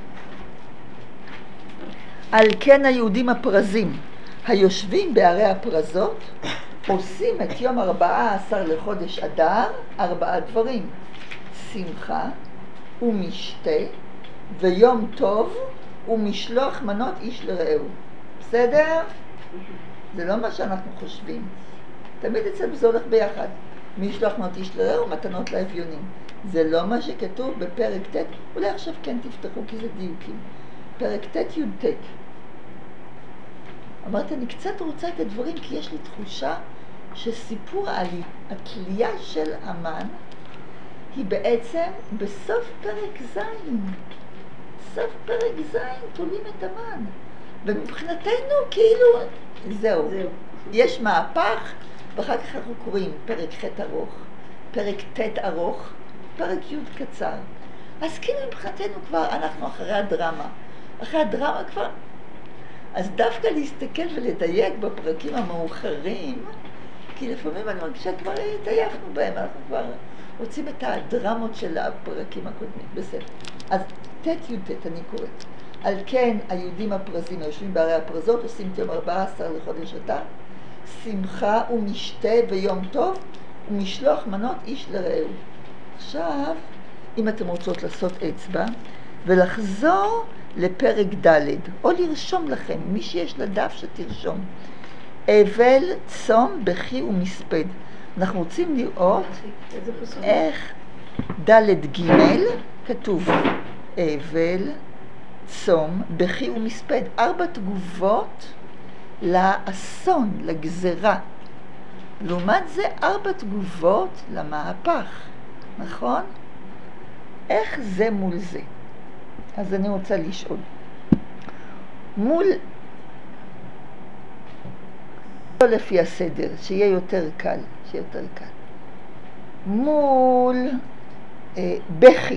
על כן היהודים הפרזים היושבים בערי הפרזות עושים את יום ארבעה עשר לחודש אדר ארבעה דברים, שמחה ומשתה ויום טוב ומשלוח מנות איש לרעהו. בסדר? זה לא מה שאנחנו חושבים. תמיד אצלנו זה הולך ביחד. משלוח מנות איש לרעהו, מתנות לאביונים. זה לא מה שכתוב בפרק ט', אולי עכשיו כן תפתחו כי זה דיוקים. פרק ט' י' ט'. אמרת, אני קצת רוצה את הדברים כי יש לי תחושה שסיפור התלייה של המן היא בעצם בסוף פרק ז'. סוף פרק ז' תולים את המן. ומבחינתנו כאילו זהו. זהו. יש מהפך, ואחר כך אנחנו קוראים פרק ח' ארוך, פרק ט' ארוך, פרק י' קצר. אז כאילו מבחינתנו כבר אנחנו אחרי הדרמה. אחרי הדרמה כבר. אז דווקא להסתכל ולדייק בפרקים המאוחרים, כי לפעמים אני מרגישה כבר התעייפנו בהם, אנחנו כבר רוצים את הדרמות של הפרקים הקודמים. בסדר. אז ט' י' ט' אני קוראת. על כן היהודים הפרזים היושבים בערי הפרזות עושים את יום ארבעה עשר לחודש אדר, שמחה ומשתה ויום טוב ומשלוח מנות איש לרעהו. עכשיו אם אתם רוצות לעשות אצבע, ולחזור לפרק ד' או לרשום לכם, מי שיש לה דף שתרשום. אבל, צום, בכי ומספד. אנחנו רוצים לראות איך ד' ג' כתוב אבל, צום, בכי ומספד. ארבע תגובות לאסון, לגזרה. לעומת זה ארבע תגובות למהפך, נכון? איך זה מול זה? אז אני רוצה לשאול. מול, לא לפי הסדר, שיהיה יותר קל, שיהיה יותר קל. מול אה, בכי,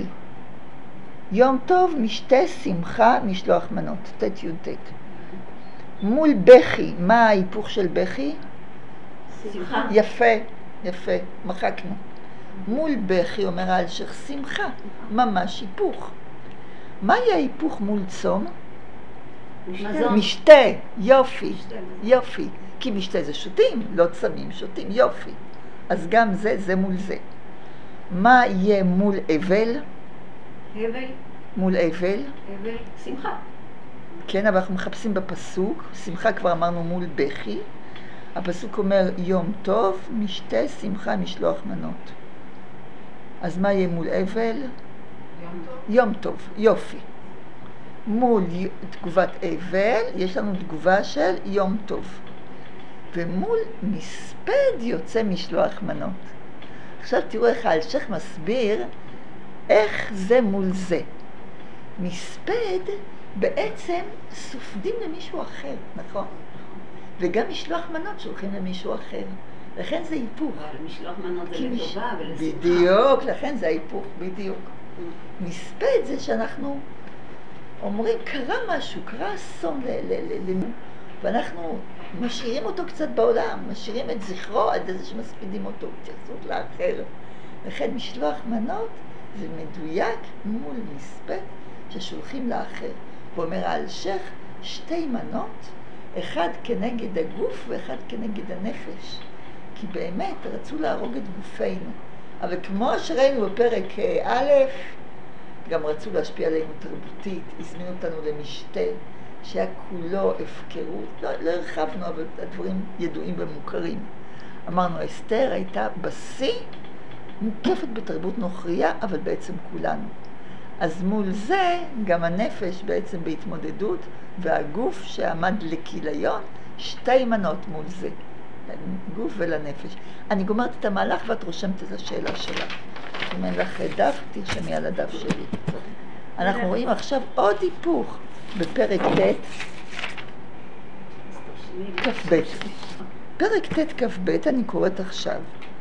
יום טוב, משתה, שמחה, משלוח מנות, תת י' תת. מול בכי, מה ההיפוך של בכי? שמחה. יפה, יפה, מחקנו. מול בכי אומר האלשיך שמחה, ממש היפוך. מהי ההיפוך מול צום? מזון. משתה, יופי, יופי. כי משתה זה שותים, לא צמים, שותים, יופי. אז גם זה, זה מול זה. מה יהיה מול אבל? הבל. מול אבל? הבל. שמחה. כן, אבל אנחנו מחפשים בפסוק, שמחה כבר אמרנו מול בכי. הפסוק אומר יום טוב, משתה, שמחה, משלוח מנות. אז מה יהיה מול אבל? יום טוב. יום טוב, יופי. מול תגובת אבל יש לנו תגובה של יום טוב. ומול מספד יוצא משלוח מנות. עכשיו תראו איך האלשיך מסביר איך זה מול זה. מספד בעצם סופדים למישהו אחר, נכון? וגם משלוח מנות שולחים למישהו אחר. לכן זה היפוך. אבל משלוח מנות זה כי מש- לטובה ולשמחה. בדיוק, לכן זה ההיפוך, בדיוק. מספד זה שאנחנו אומרים, קרה משהו, קרה אסון ל... ל, ל, ל ואנחנו משאירים אותו קצת בעולם, משאירים את זכרו עד איזה שמספידים אותו, התייחסות לאחר. לכן משלוח מנות זה מדויק מול מספד ששולחים לאחר. הוא אומר האלשיך, שתי מנות, אחד כנגד הגוף ואחד כנגד הנפש. כי באמת רצו להרוג את גופנו. אבל כמו שראינו בפרק א', גם רצו להשפיע עלינו תרבותית, הזמינו אותנו למשתה, שהיה כולו הפקרות. לא, לא הרחבנו, אבל הדברים ידועים ומוכרים. אמרנו, אסתר הייתה בשיא, מוקפת בתרבות נוכריה, אבל בעצם כולנו. אז מול זה, גם הנפש בעצם בהתמודדות, והגוף שעמד לכיליון, שתי מנות מול זה. לגוף ולנפש. אני גומרת את המהלך ואת רושמת את השאלה שלך. אם אין לך דף, תרשמי על הדף שלי. אנחנו רואים עכשיו עוד היפוך בפרק ט' כ"ב. פרק ט' כ"ב אני קוראת עכשיו.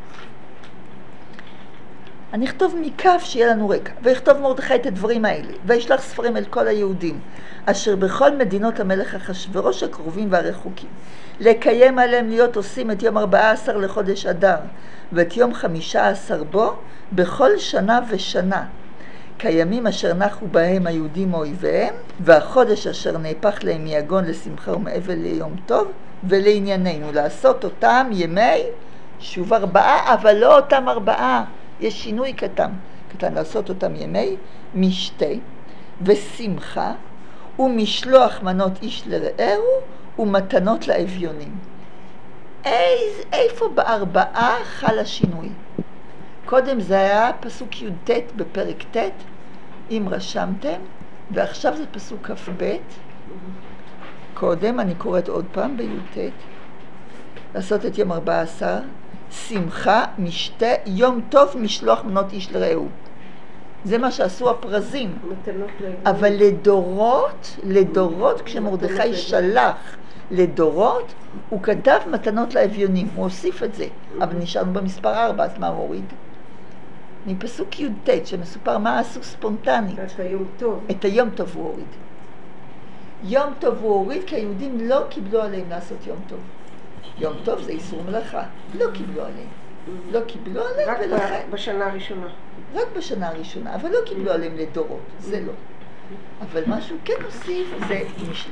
אני אכתוב מכף שיהיה לנו רקע, ויכתוב מרדכי את הדברים האלה, וישלח ספרים אל כל היהודים, אשר בכל מדינות המלך אחשוורוש הקרובים והרחוקים, לקיים עליהם להיות עושים את יום ארבעה עשר לחודש אדר, ואת יום חמישה עשר בו, בכל שנה ושנה, כימים אשר נחו בהם היהודים מאויביהם, והחודש אשר נהפך להם מיגון לשמחה ומאבל ליום טוב, ולענייננו, לעשות אותם ימי שוב ארבעה, אבל לא אותם ארבעה, יש שינוי קטן, קטן לעשות אותם ימי משתה ושמחה ומשלוח מנות איש לרעהו ומתנות לאביונים. איז, איפה בארבעה חל השינוי? קודם זה היה פסוק י' ת' בפרק ט', אם רשמתם, ועכשיו זה פסוק כ"ב. קודם אני קוראת עוד פעם בי' ת', לעשות את יום ארבעה עשר, שמחה, משתה, יום טוב, משלוח מנות איש לרעהו. זה מה שעשו הפרזים. אבל לדורות, לדורות, כשמרדכי שלח לדורות, הוא כתב מתנות לאביונים, הוא הוסיף את זה. אבל נשארנו במספר ארבע, אז מה הוא הוריד? מפסוק י' ת' שמסופר מה עשו ספונטנית. את היום טוב. את היום טוב הוא הוריד. יום טוב הוא הוריד כי היהודים לא קיבלו עליהם לעשות יום טוב. יום טוב זה איסור מלאכה, לא קיבלו עליהם. לא קיבלו עליהם רק ולכן... בשנה הראשונה. רק בשנה הראשונה, אבל לא קיבלו עליהם לדורות, זה לא. אבל מה שהוא כן הוסיף זה מש...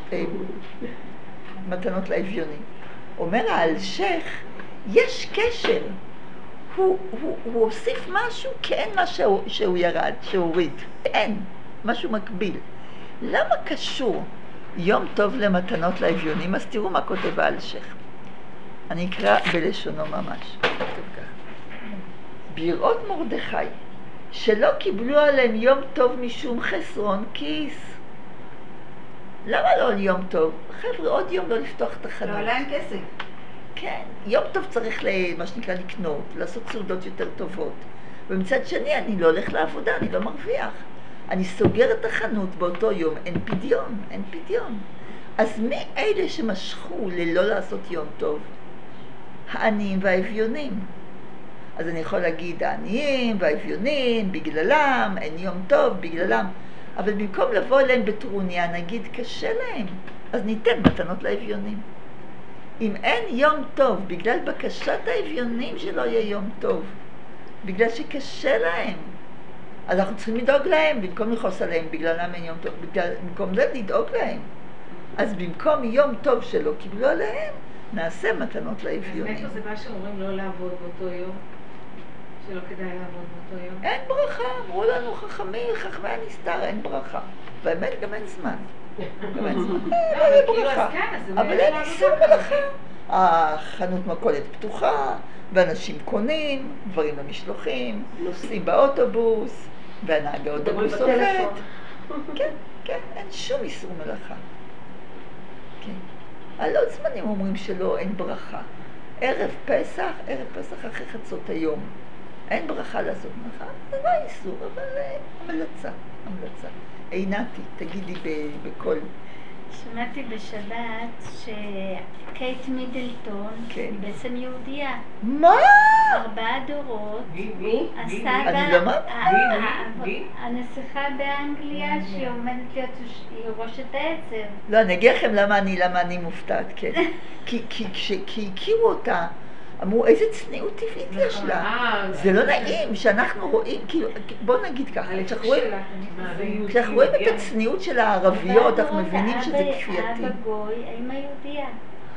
מתנות לאביונים. אומר האלשיך, יש קשר. הוא, הוא, הוא הוסיף משהו כאין מה שהוא, שהוא ירד, שהוריד. אין, משהו מקביל. למה קשור יום טוב למתנות לאביונים? אז תראו מה כותב האלשיך. אני אקרא בלשונו ממש. כתוב כך. בראות מרדכי, שלא קיבלו עליהם יום טוב משום חסרון כיס. למה לא יום טוב? חבר'ה, עוד יום לא לפתוח את החנות. לא עלה עם כסף. כן, יום טוב צריך מה שנקרא לקנות, לעשות סעודות יותר טובות. ומצד שני, אני לא הולך לעבודה, אני לא מרוויח. אני סוגר את החנות באותו יום, אין פדיון, אין פדיון. אז מי אלה שמשכו ללא לעשות יום טוב? העניים והאביונים. אז אני יכול להגיד, העניים והאביונים, בגללם, אין יום טוב, בגללם. אבל במקום לבוא אליהם בטרוניה, נגיד, קשה להם, אז ניתן מתנות לאביונים. אם אין יום טוב, בגלל בקשת האביונים שלא יהיה יום טוב, בגלל שקשה להם, אז אנחנו צריכים לדאוג להם, במקום לכעוס עליהם, בגללם אין יום טוב, בגלל, במקום זה לדאוג להם. אז במקום יום טוב שלא קיבלו עליהם, נעשה מתנות לאביונים. אז מאיפה זה מה שאומרים לא לעבוד באותו יום? שלא כדאי לעבוד באותו יום? אין ברכה, אמרו לנו חכמים, חכמי הנסתר, אין ברכה. באמת גם אין זמן. גם אין זמן. אין ברכה. אבל אין איסור מלאכה. החנות מכולת פתוחה, ואנשים קונים, דברים במשלוחים, נוסעים באוטובוס, והנהג האוטובוס עובד. כן, כן, אין שום איסור מלאכה. כן. על עוד זמנים אומרים שלא, אין ברכה. ערב פסח, ערב פסח אחרי חצות היום. אין ברכה לעשות מלאכה, זה לא איסור, אבל המלצה, המלצה. עינתי, תגידי בקול. שמעתי בשבת שקייט מידלטון, כן. בעצם יהודייה, מה? ארבעה דורות, מי? מי? הסבא, אני לא מה? ה- מי? ה- מי? הנסיכה באנגליה שהיא עומדת להיות היא ראשת העצב. לא, אני אגיד לכם למה אני, למה אני מופתעת, כן. כי, כי, כי, כי הכירו אותה, אמרו, איזה צניעות טבעית יש לה. אה, זה לא נעים שאנחנו רואים, כאילו, בואו נגיד ככה, כשאנחנו רואים, מה, זה יהודי, כשאנחנו רואים יהודייה? את הצניעות של הערביות, אנחנו ארבעה מבינים דורות, שזה האבא- כפייתי. האבא גוי, האמא יהודייה.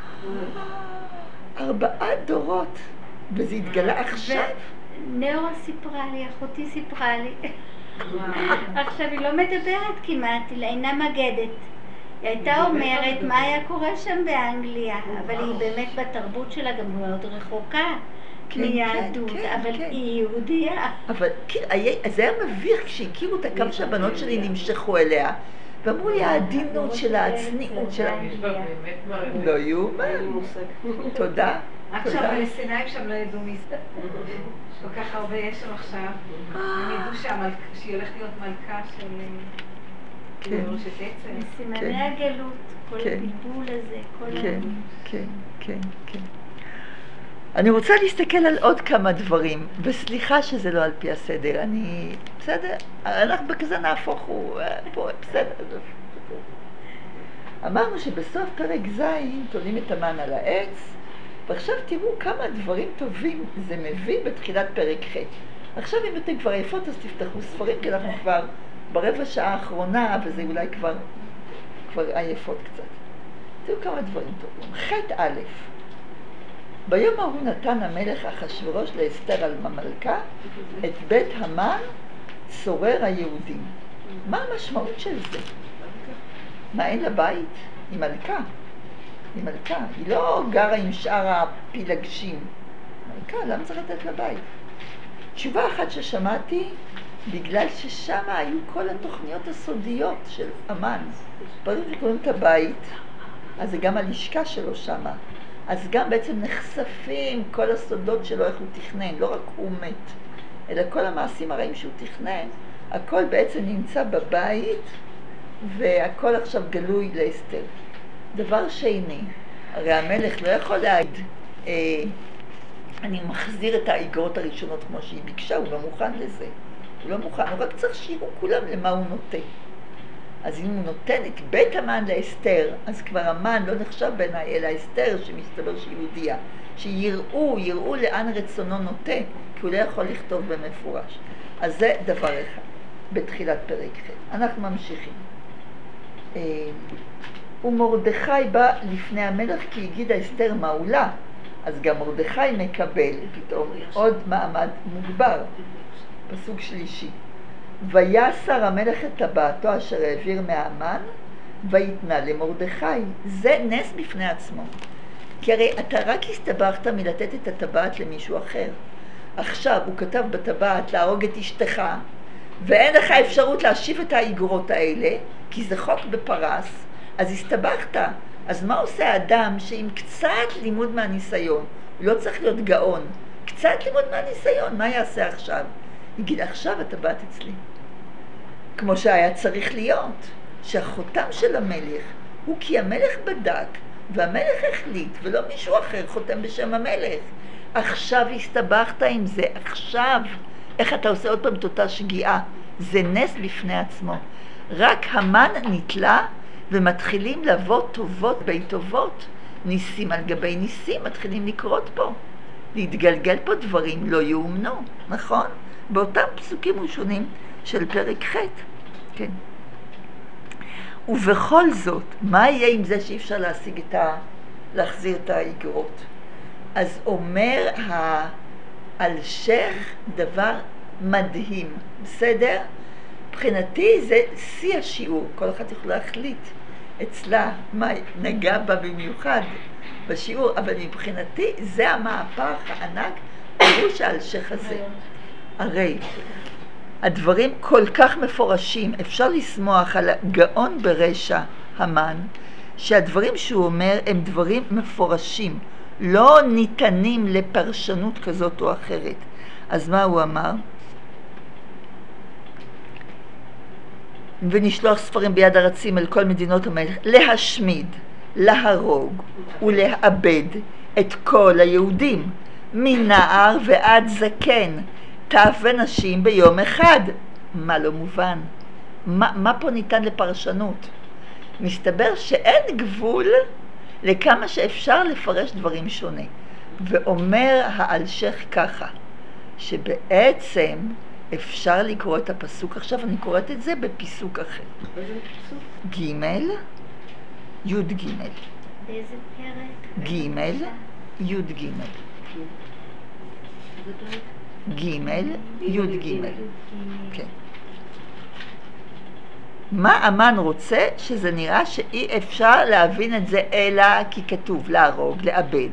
ארבעה דורות, וזה התגלה עכשיו. נאורה סיפרה לי, אחותי סיפרה לי. עכשיו היא לא מדברת כמעט, היא אינה מגדת. היא הייתה אומרת מה היה קורה שם באנגליה, אבל היא באמת בתרבות שלה גם מאוד רחוקה כן, מיהדות, כן, כן, אבל כן. היא יהודייה. אבל כאילו, היה- זה היה מביך כשהכירו אותה, כמה שהבנות שלי נמשכו אליה, ואמרו לי, העדינות שלה, הצניעות שלה. יש בה באמת מראה. לא יאומן. תודה. רק תודה. שהפלסטינאים שם לא ידעו מי זה. יש כל כך הרבה יש שם עכשיו. הם ידעו שהמלכ- שהיא הולכת להיות מלכה של כן. ראשת עצם. מסימני כן. הגלות, כל כן. הבלבול הזה, כל כן, ה... כן, כן, כן. אני רוצה להסתכל על עוד כמה דברים, וסליחה שזה לא על פי הסדר, אני... בסדר? אנחנו בכזה נהפוך הוא... אה, פה, בסדר. אמרנו שבסוף פרק ז' תולים את המן על העץ, ועכשיו תראו כמה דברים טובים זה מביא בתחילת פרק ח'. עכשיו אם אתם כבר עייפות אז תפתחו ספרים, כי אנחנו כבר ברבע שעה האחרונה, וזה אולי כבר, כבר עייפות קצת. תראו כמה דברים טובים. ח' א', ביום ההוא נתן המלך אחשוורוש לאסתר על המלכה את בית המן צורר היהודים. מה המשמעות של זה? מה, אין לה בית? היא מלכה. היא מלכה. היא לא גרה עם שאר הפילגשים. מלכה, למה צריך לתת לה בית? תשובה אחת ששמעתי, בגלל ששם היו כל התוכניות הסודיות של המן. ברגע שקוראים את הבית, אז זה גם הלשכה שלו שמה. אז גם בעצם נחשפים כל הסודות שלו, איך הוא תכנן, לא רק הוא מת, אלא כל המעשים הרעים שהוא תכנן, הכל בעצם נמצא בבית, והכל עכשיו גלוי לאסתר. דבר שני, הרי המלך לא יכול להגיד, אה, אני מחזיר את האיגרות הראשונות כמו שהיא ביקשה, הוא לא מוכן לזה. הוא לא מוכן, הוא רק צריך שיראו כולם למה הוא נותן. אז אם הוא נותן את בית המן לאסתר, אז כבר המן לא נחשב בעיניי, אלא אסתר שמסתבר שהיא יהודייה. שיראו, יראו לאן רצונו נוטה, כי הוא לא יכול לכתוב במפורש. אז זה דבר אחד, בתחילת פרק ח'. אנחנו ממשיכים. ומרדכי בא לפני המלך כי הגידה אסתר מעולה, אז גם מרדכי מקבל פתאום עוד מעמד מוגבר. פסוק שלישי. ויסר המלך את טבעתו אשר העביר מהמן, ויתנה למרדכי. זה נס בפני עצמו. כי הרי אתה רק הסתבכת מלתת את הטבעת למישהו אחר. עכשיו הוא כתב בטבעת להרוג את אשתך, ואין לך אפשרות להשיב את האגרות האלה, כי זה חוק בפרס, אז הסתבכת. אז מה עושה האדם שעם קצת לימוד מהניסיון, הוא לא צריך להיות גאון, קצת לימוד מהניסיון, מה יעשה עכשיו? יגיד, עכשיו הטבעת אצלי. כמו שהיה צריך להיות, שהחותם של המלך הוא כי המלך בדק, והמלך החליט, ולא מישהו אחר חותם בשם המלך. עכשיו הסתבכת עם זה, עכשיו. איך אתה עושה עוד פעם את אותה שגיאה? זה נס בפני עצמו. רק המן נתלה, ומתחילים לבוא טובות בי טובות. ניסים על גבי ניסים מתחילים לקרות פה. להתגלגל פה דברים לא יאומנו, נכון? באותם פסוקים ראשונים של פרק ח'. כן. ובכל זאת, מה יהיה עם זה שאי אפשר להשיג את ה... להחזיר את האגרות? אז אומר האלשך דבר מדהים, בסדר? מבחינתי זה שיא השיעור, כל אחד יכול להחליט אצלה מה נגע בה במיוחד בשיעור, אבל מבחינתי זה המהפך הענק פירוש האלשך הזה. הרי הדברים כל כך מפורשים, אפשר לשמוח על הגאון ברשע המן, שהדברים שהוא אומר הם דברים מפורשים, לא ניתנים לפרשנות כזאת או אחרת. אז מה הוא אמר? ונשלוח ספרים ביד ארצים אל כל מדינות המלך, להשמיד, להרוג ולאבד את כל היהודים, מנער ועד זקן, טף ונשים ביום אחד. מה לא מובן? מה, מה פה ניתן לפרשנות? מסתבר שאין גבול לכמה שאפשר לפרש דברים שונה. ואומר האלשך ככה, שבעצם אפשר לקרוא את הפסוק, עכשיו אני קוראת את זה בפיסוק אחר. איזה פסוק? ג' י' ג' באיזה פרק? ג' י' ג' ג' י' ג' כן. מה המן רוצה? שזה נראה שאי אפשר להבין את זה אלא כי כתוב להרוג, לאבד,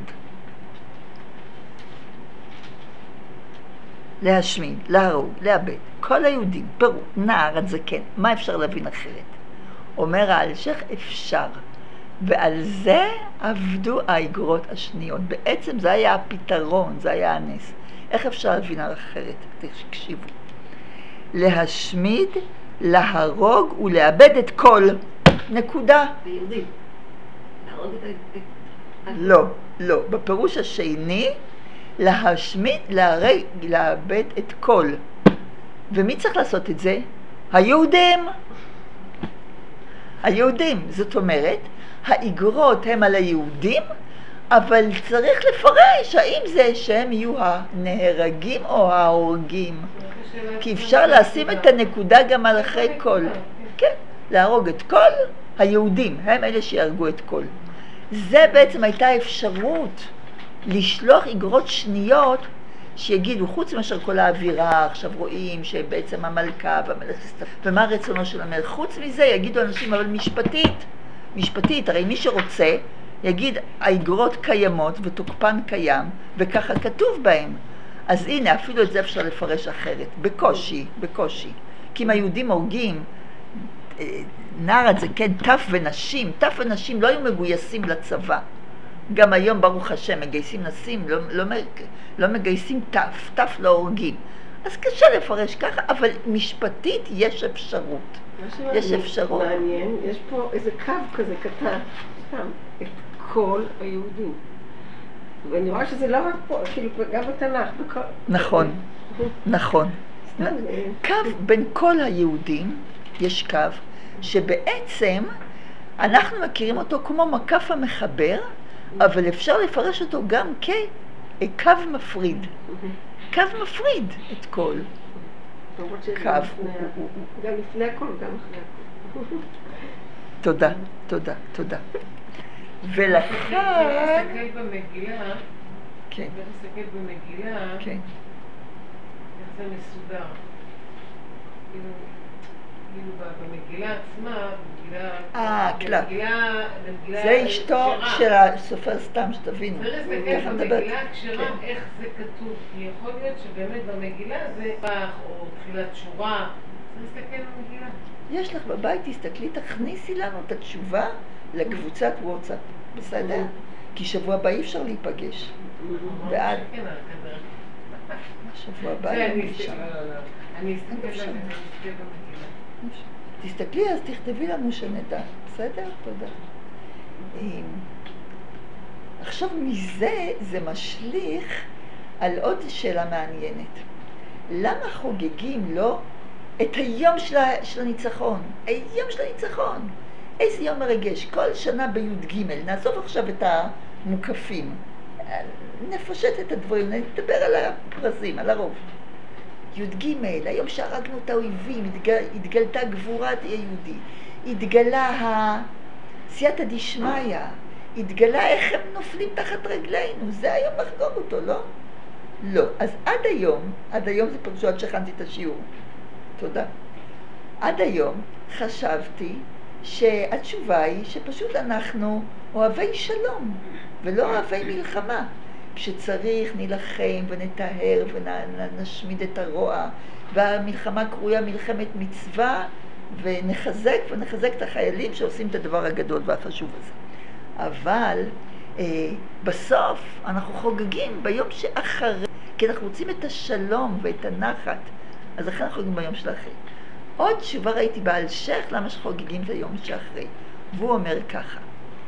להשמיד, להרוג, לאבד כל היהודים, פירוט, נער עד זקן. מה אפשר להבין אחרת? אומר האלשך אפשר, ועל זה עבדו האגרות השניות. בעצם זה היה הפתרון, זה היה הנס. איך אפשר להבין אחרת? תקשיבו. להשמיד, להרוג ולאבד את כל. נקודה. היהודים. להרוג את ה... לא, לא. בפירוש השני, להשמיד, להרג, לאבד את כל. ומי צריך לעשות את זה? היהודים. היהודים. זאת אומרת, האגרות הם על היהודים, אבל צריך לפרש האם זה שהם יהיו הנהרגים או ההורגים. כי אפשר לשים את הנקודה גם על אחרי כל. כן, להרוג את כל היהודים, הם אלה שיהרגו את כל. זה בעצם הייתה אפשרות לשלוח אגרות שניות שיגידו, חוץ מאשר כל האווירה, עכשיו רואים שבעצם המלכה והמלך הסתפק, ומה רצונו של המלך. חוץ מזה יגידו אנשים, אבל משפטית, משפטית, הרי מי שרוצה יגיד, האגרות קיימות ותוקפן קיים, וככה כתוב בהם. אז הנה, אפילו את זה אפשר לפרש אחרת, בקושי, בקושי. כי אם היהודים הורגים, נער את זה, כן, טף ונשים, טף ונשים לא היו מגויסים לצבא. גם היום, ברוך השם, מגייסים נשים, לא, לא, לא מגייסים טף, טף לא הורגים. אז קשה לפרש ככה, אבל משפטית יש אפשרות. יש אפשרות. מעניין, יש פה איזה קו כזה קטן, סתם, את כל היהודים. ואני רואה שזה לא רק פה, כאילו גם בתנ"ך. בכל... נכון, נכון. קו בין כל היהודים, יש קו שבעצם אנחנו מכירים אותו כמו מקף המחבר, אבל אפשר לפרש אותו גם כקו מפריד. קו מפריד את כל. קו. גם לפני הכל, גם אחרי הכל. תודה, תודה, תודה. ולכן... אני מסתכל במגילה, כן. אני מסתכלת במגילה, כן. איך זה מסודר. כאילו, כאילו במגילה עצמה, במגילה... אה, קלף. במגילה... במגילה זה אשתו כשרה. של הסופר סתם, שתבינו. צריך ככה להסתכל מדברת. במגילה הכשרה, כן. איך זה כתוב. כי יכול להיות שבאמת במגילה זה פח או תחילת שורה. צריך להסתכל במגילה. יש לך בבית, תסתכלי, תכניסי לנו את התשובה לקבוצת וואטסאפ, בסדר? כי שבוע הבא אי אפשר להיפגש. ועד כן, כזה. שבוע הבא זה יום אני ראשון. אסתכל, לא, לא, לא. אני אסתכל על זה, אני אסתכל במגילה. תסתכלי, אז תכתבי לנו שנדע, בסדר? תודה. אמ, עכשיו מזה זה משליך על עוד שאלה מעניינת. למה חוגגים לא את היום של, ה- של הניצחון? היום של הניצחון. איזה יום מרגש. כל שנה בי"ג, נעזוב עכשיו את המוקפים. נפשט את הדברים, נדבר על הפרזים, על הרוב. י"ג, היום שהרגנו את האויבים, התגל, התגלתה גבורת היהודי, התגלה ה... סייעתא דשמיא, התגלה איך הם נופלים תחת רגלינו, זה היום לחגוג אותו, לא? לא. אז עד היום, עד היום זה פרשו עד שהכנתי את השיעור. תודה. עד היום חשבתי שהתשובה היא שפשוט אנחנו אוהבי שלום ולא אוהבי מלחמה. כשצריך נילחם ונטהר ונשמיד את הרוע, והמלחמה קרויה מלחמת מצווה, ונחזק ונחזק את החיילים שעושים את הדבר הגדול והחשוב הזה. אבל אה, בסוף אנחנו חוגגים ביום שאחרי, כי אנחנו רוצים את השלום ואת הנחת, אז לכן אנחנו חוגגים ביום שלאחרי. עוד תשובה ראיתי בעל שייח למה שחוגגים את היום שאחרי, והוא אומר ככה: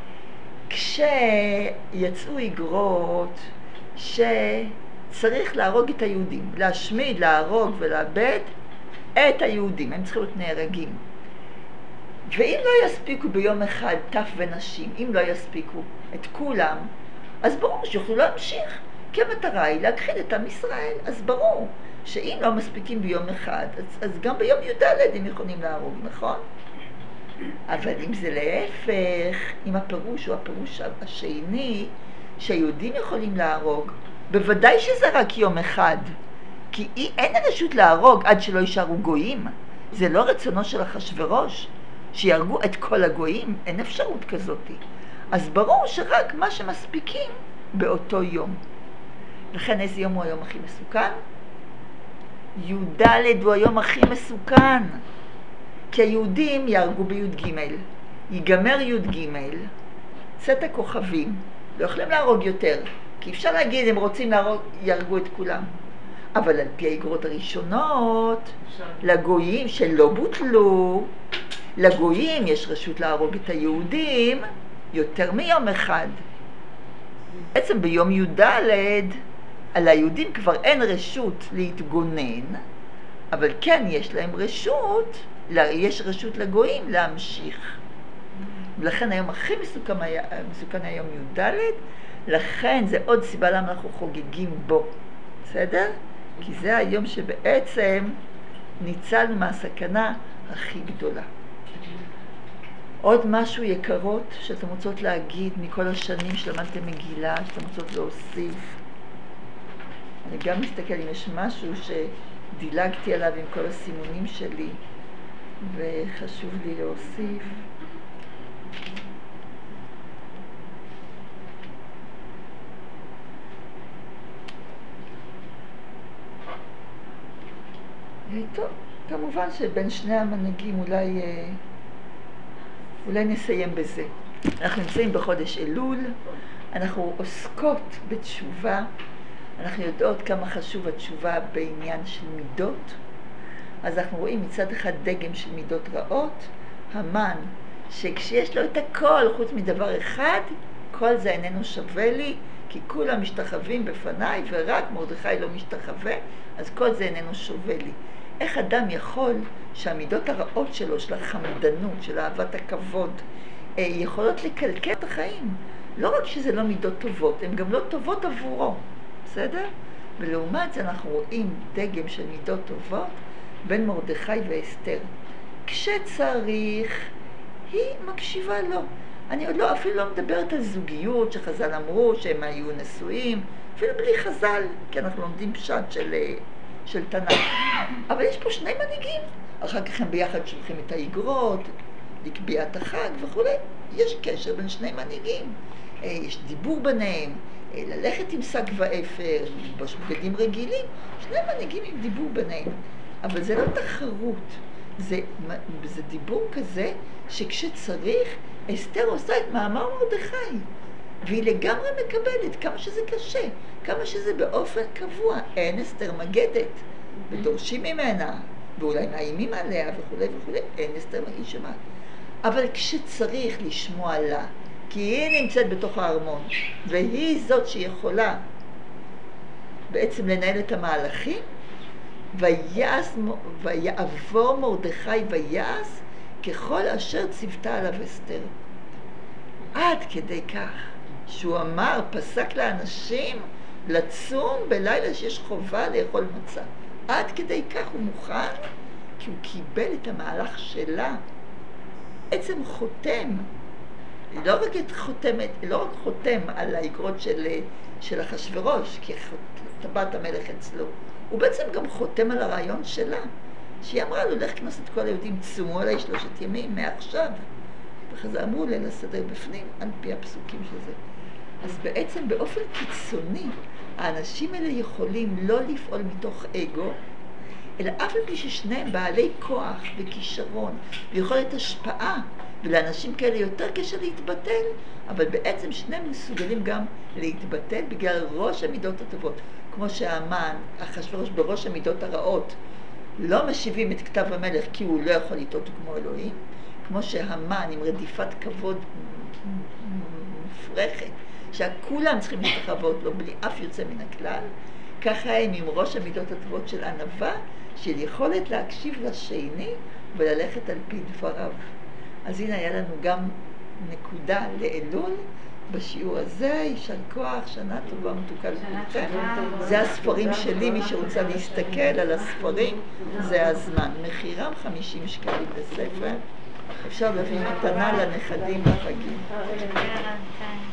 כשיצאו איגרות שצריך להרוג את היהודים, להשמיד, להרוג ולאבד את היהודים, הם צריכים להיות נהרגים. ואם לא יספיקו ביום אחד טף ונשים, אם לא יספיקו את כולם, אז ברור שיוכלו להמשיך, כי המטרה היא להכחיד את עם ישראל. אז ברור שאם לא מספיקים ביום אחד, אז, אז גם ביום י"ד הם יכולים להרוג, נכון? אבל אם זה להפך, אם הפירוש הוא הפירוש השני, שהיהודים יכולים להרוג, בוודאי שזה רק יום אחד. כי אין רשות להרוג עד שלא יישארו גויים. זה לא רצונו של אחשוורוש, שיהרגו את כל הגויים, אין אפשרות כזאת. אז ברור שרק מה שמספיקים באותו יום. לכן איזה יום הוא היום הכי מסוכן? י"ד הוא היום הכי מסוכן. כי היהודים יהרגו בי"ג, ייגמר י"ג, צאת הכוכבים, לא יכולים להרוג יותר, כי אפשר להגיד, הם רוצים להרוג, יהרגו את כולם. אבל על פי האיגרות הראשונות, לגויים שלא בוטלו, לגויים יש רשות להרוג את היהודים יותר מיום אחד. בעצם ביום י"ד, על היהודים כבר אין רשות להתגונן, אבל כן יש להם רשות, יש רשות לגויים להמשיך. ולכן היום הכי מסוכן, מסוכן היום י"ד, לכן זה עוד סיבה למה אנחנו חוגגים בו. בסדר? כי זה היום שבעצם ניצלנו מהסכנה הכי גדולה. עוד משהו יקרות שאתם רוצות להגיד מכל השנים שלמדתם מגילה, שאתם רוצות להוסיף? אני גם מסתכל אם יש משהו שדילגתי עליו עם כל הסימונים שלי וחשוב לי להוסיף. טוב, כמובן שבין שני המנהיגים אולי, אולי נסיים בזה. אנחנו נמצאים בחודש אלול, אנחנו עוסקות בתשובה, אנחנו יודעות כמה חשוב התשובה בעניין של מידות. אז אנחנו רואים מצד אחד דגם של מידות רעות, המן, שכשיש לו את הכל חוץ מדבר אחד, כל זה איננו שווה לי, כי כולם משתחווים בפניי ורק מרדכי לא משתחווה, אז כל זה איננו שווה לי. איך אדם יכול שהמידות הרעות שלו, של החמדנות, של אהבת הכבוד, יכולות לקלקל את החיים? לא רק שזה לא מידות טובות, הן גם לא טובות עבורו, בסדר? ולעומת זה אנחנו רואים דגם של מידות טובות בין מרדכי ואסתר. כשצריך, היא מקשיבה לו. אני עוד לא, אפילו לא מדברת על זוגיות שחז"ל אמרו שהם היו נשואים, אפילו בלי חז"ל, כי אנחנו לומדים פשט של, של תנ"ך. אבל יש פה שני מנהיגים, אחר כך הם ביחד שולחים את האיגרות, לקביעת החג וכו'. יש קשר בין שני מנהיגים, יש דיבור ביניהם, ללכת עם שק ואפר, בגדים רגילים, שני מנהיגים עם דיבור ביניהם. אבל זה לא תחרות, זה, זה דיבור כזה שכשצריך, אסתר עושה את מאמר מרדכי, והיא לגמרי מקבלת כמה שזה קשה, כמה שזה באופן קבוע. אין אסתר מגדת, ודורשים ממנה, ואולי מאיימים עליה וכו' וכו', אין אסתר היא שמעת. אבל כשצריך לשמוע לה, כי היא נמצאת בתוך הארמון, והיא זאת שיכולה בעצם לנהל את המהלכים, ויעש, ויעבור מרדכי ויעש ככל אשר ציוותה עליו אסתר. עד כדי כך שהוא אמר, פסק לאנשים לצום בלילה שיש חובה לאכול מצה. עד כדי כך הוא מוכן, כי הוא קיבל את המהלך שלה. עצם חותם, לא רק חותמת, לא רק חותם על האגרות של, של אחשוורוש, כי טבעת המלך אצלו, הוא בעצם גם חותם על הרעיון שלה, שהיא אמרה לו, לך כנוס את כל היהודים, צומו עליי שלושת ימים מעכשיו. וכזה אמרו לי לסדר בפנים, על פי הפסוקים של זה. אז בעצם באופן קיצוני, האנשים האלה יכולים לא לפעול מתוך אגו, אלא אף על פי ששניהם בעלי כוח וכישרון ויכולת השפעה, ולאנשים כאלה יותר קשה להתבטל, אבל בעצם שניהם מסוגלים גם להתבטל בגלל ראש המידות הטובות. כמו שהמן, אחשוורוש בראש המידות הרעות, לא משיבים את כתב המלך כי הוא לא יכול לטעות כמו אלוהים, כמו שהמן עם רדיפת כבוד מופרכת, שכולם צריכים להשתחוות לו בלי אף יוצא מן הכלל, ככה הם עם ראש המידות הטובות של ענווה, של יכולת להקשיב לשני וללכת על פי דבריו. אז הנה היה לנו גם נקודה לאלול בשיעור הזה. יישר כוח, שנה טובה מתוקה לכולכם. זה הספרים שלי, מי שרוצה להסתכל על הספרים, זה הזמן. מחירם חמישים שקלים בספר. אפשר להביא מתנה לנכדים בחגים.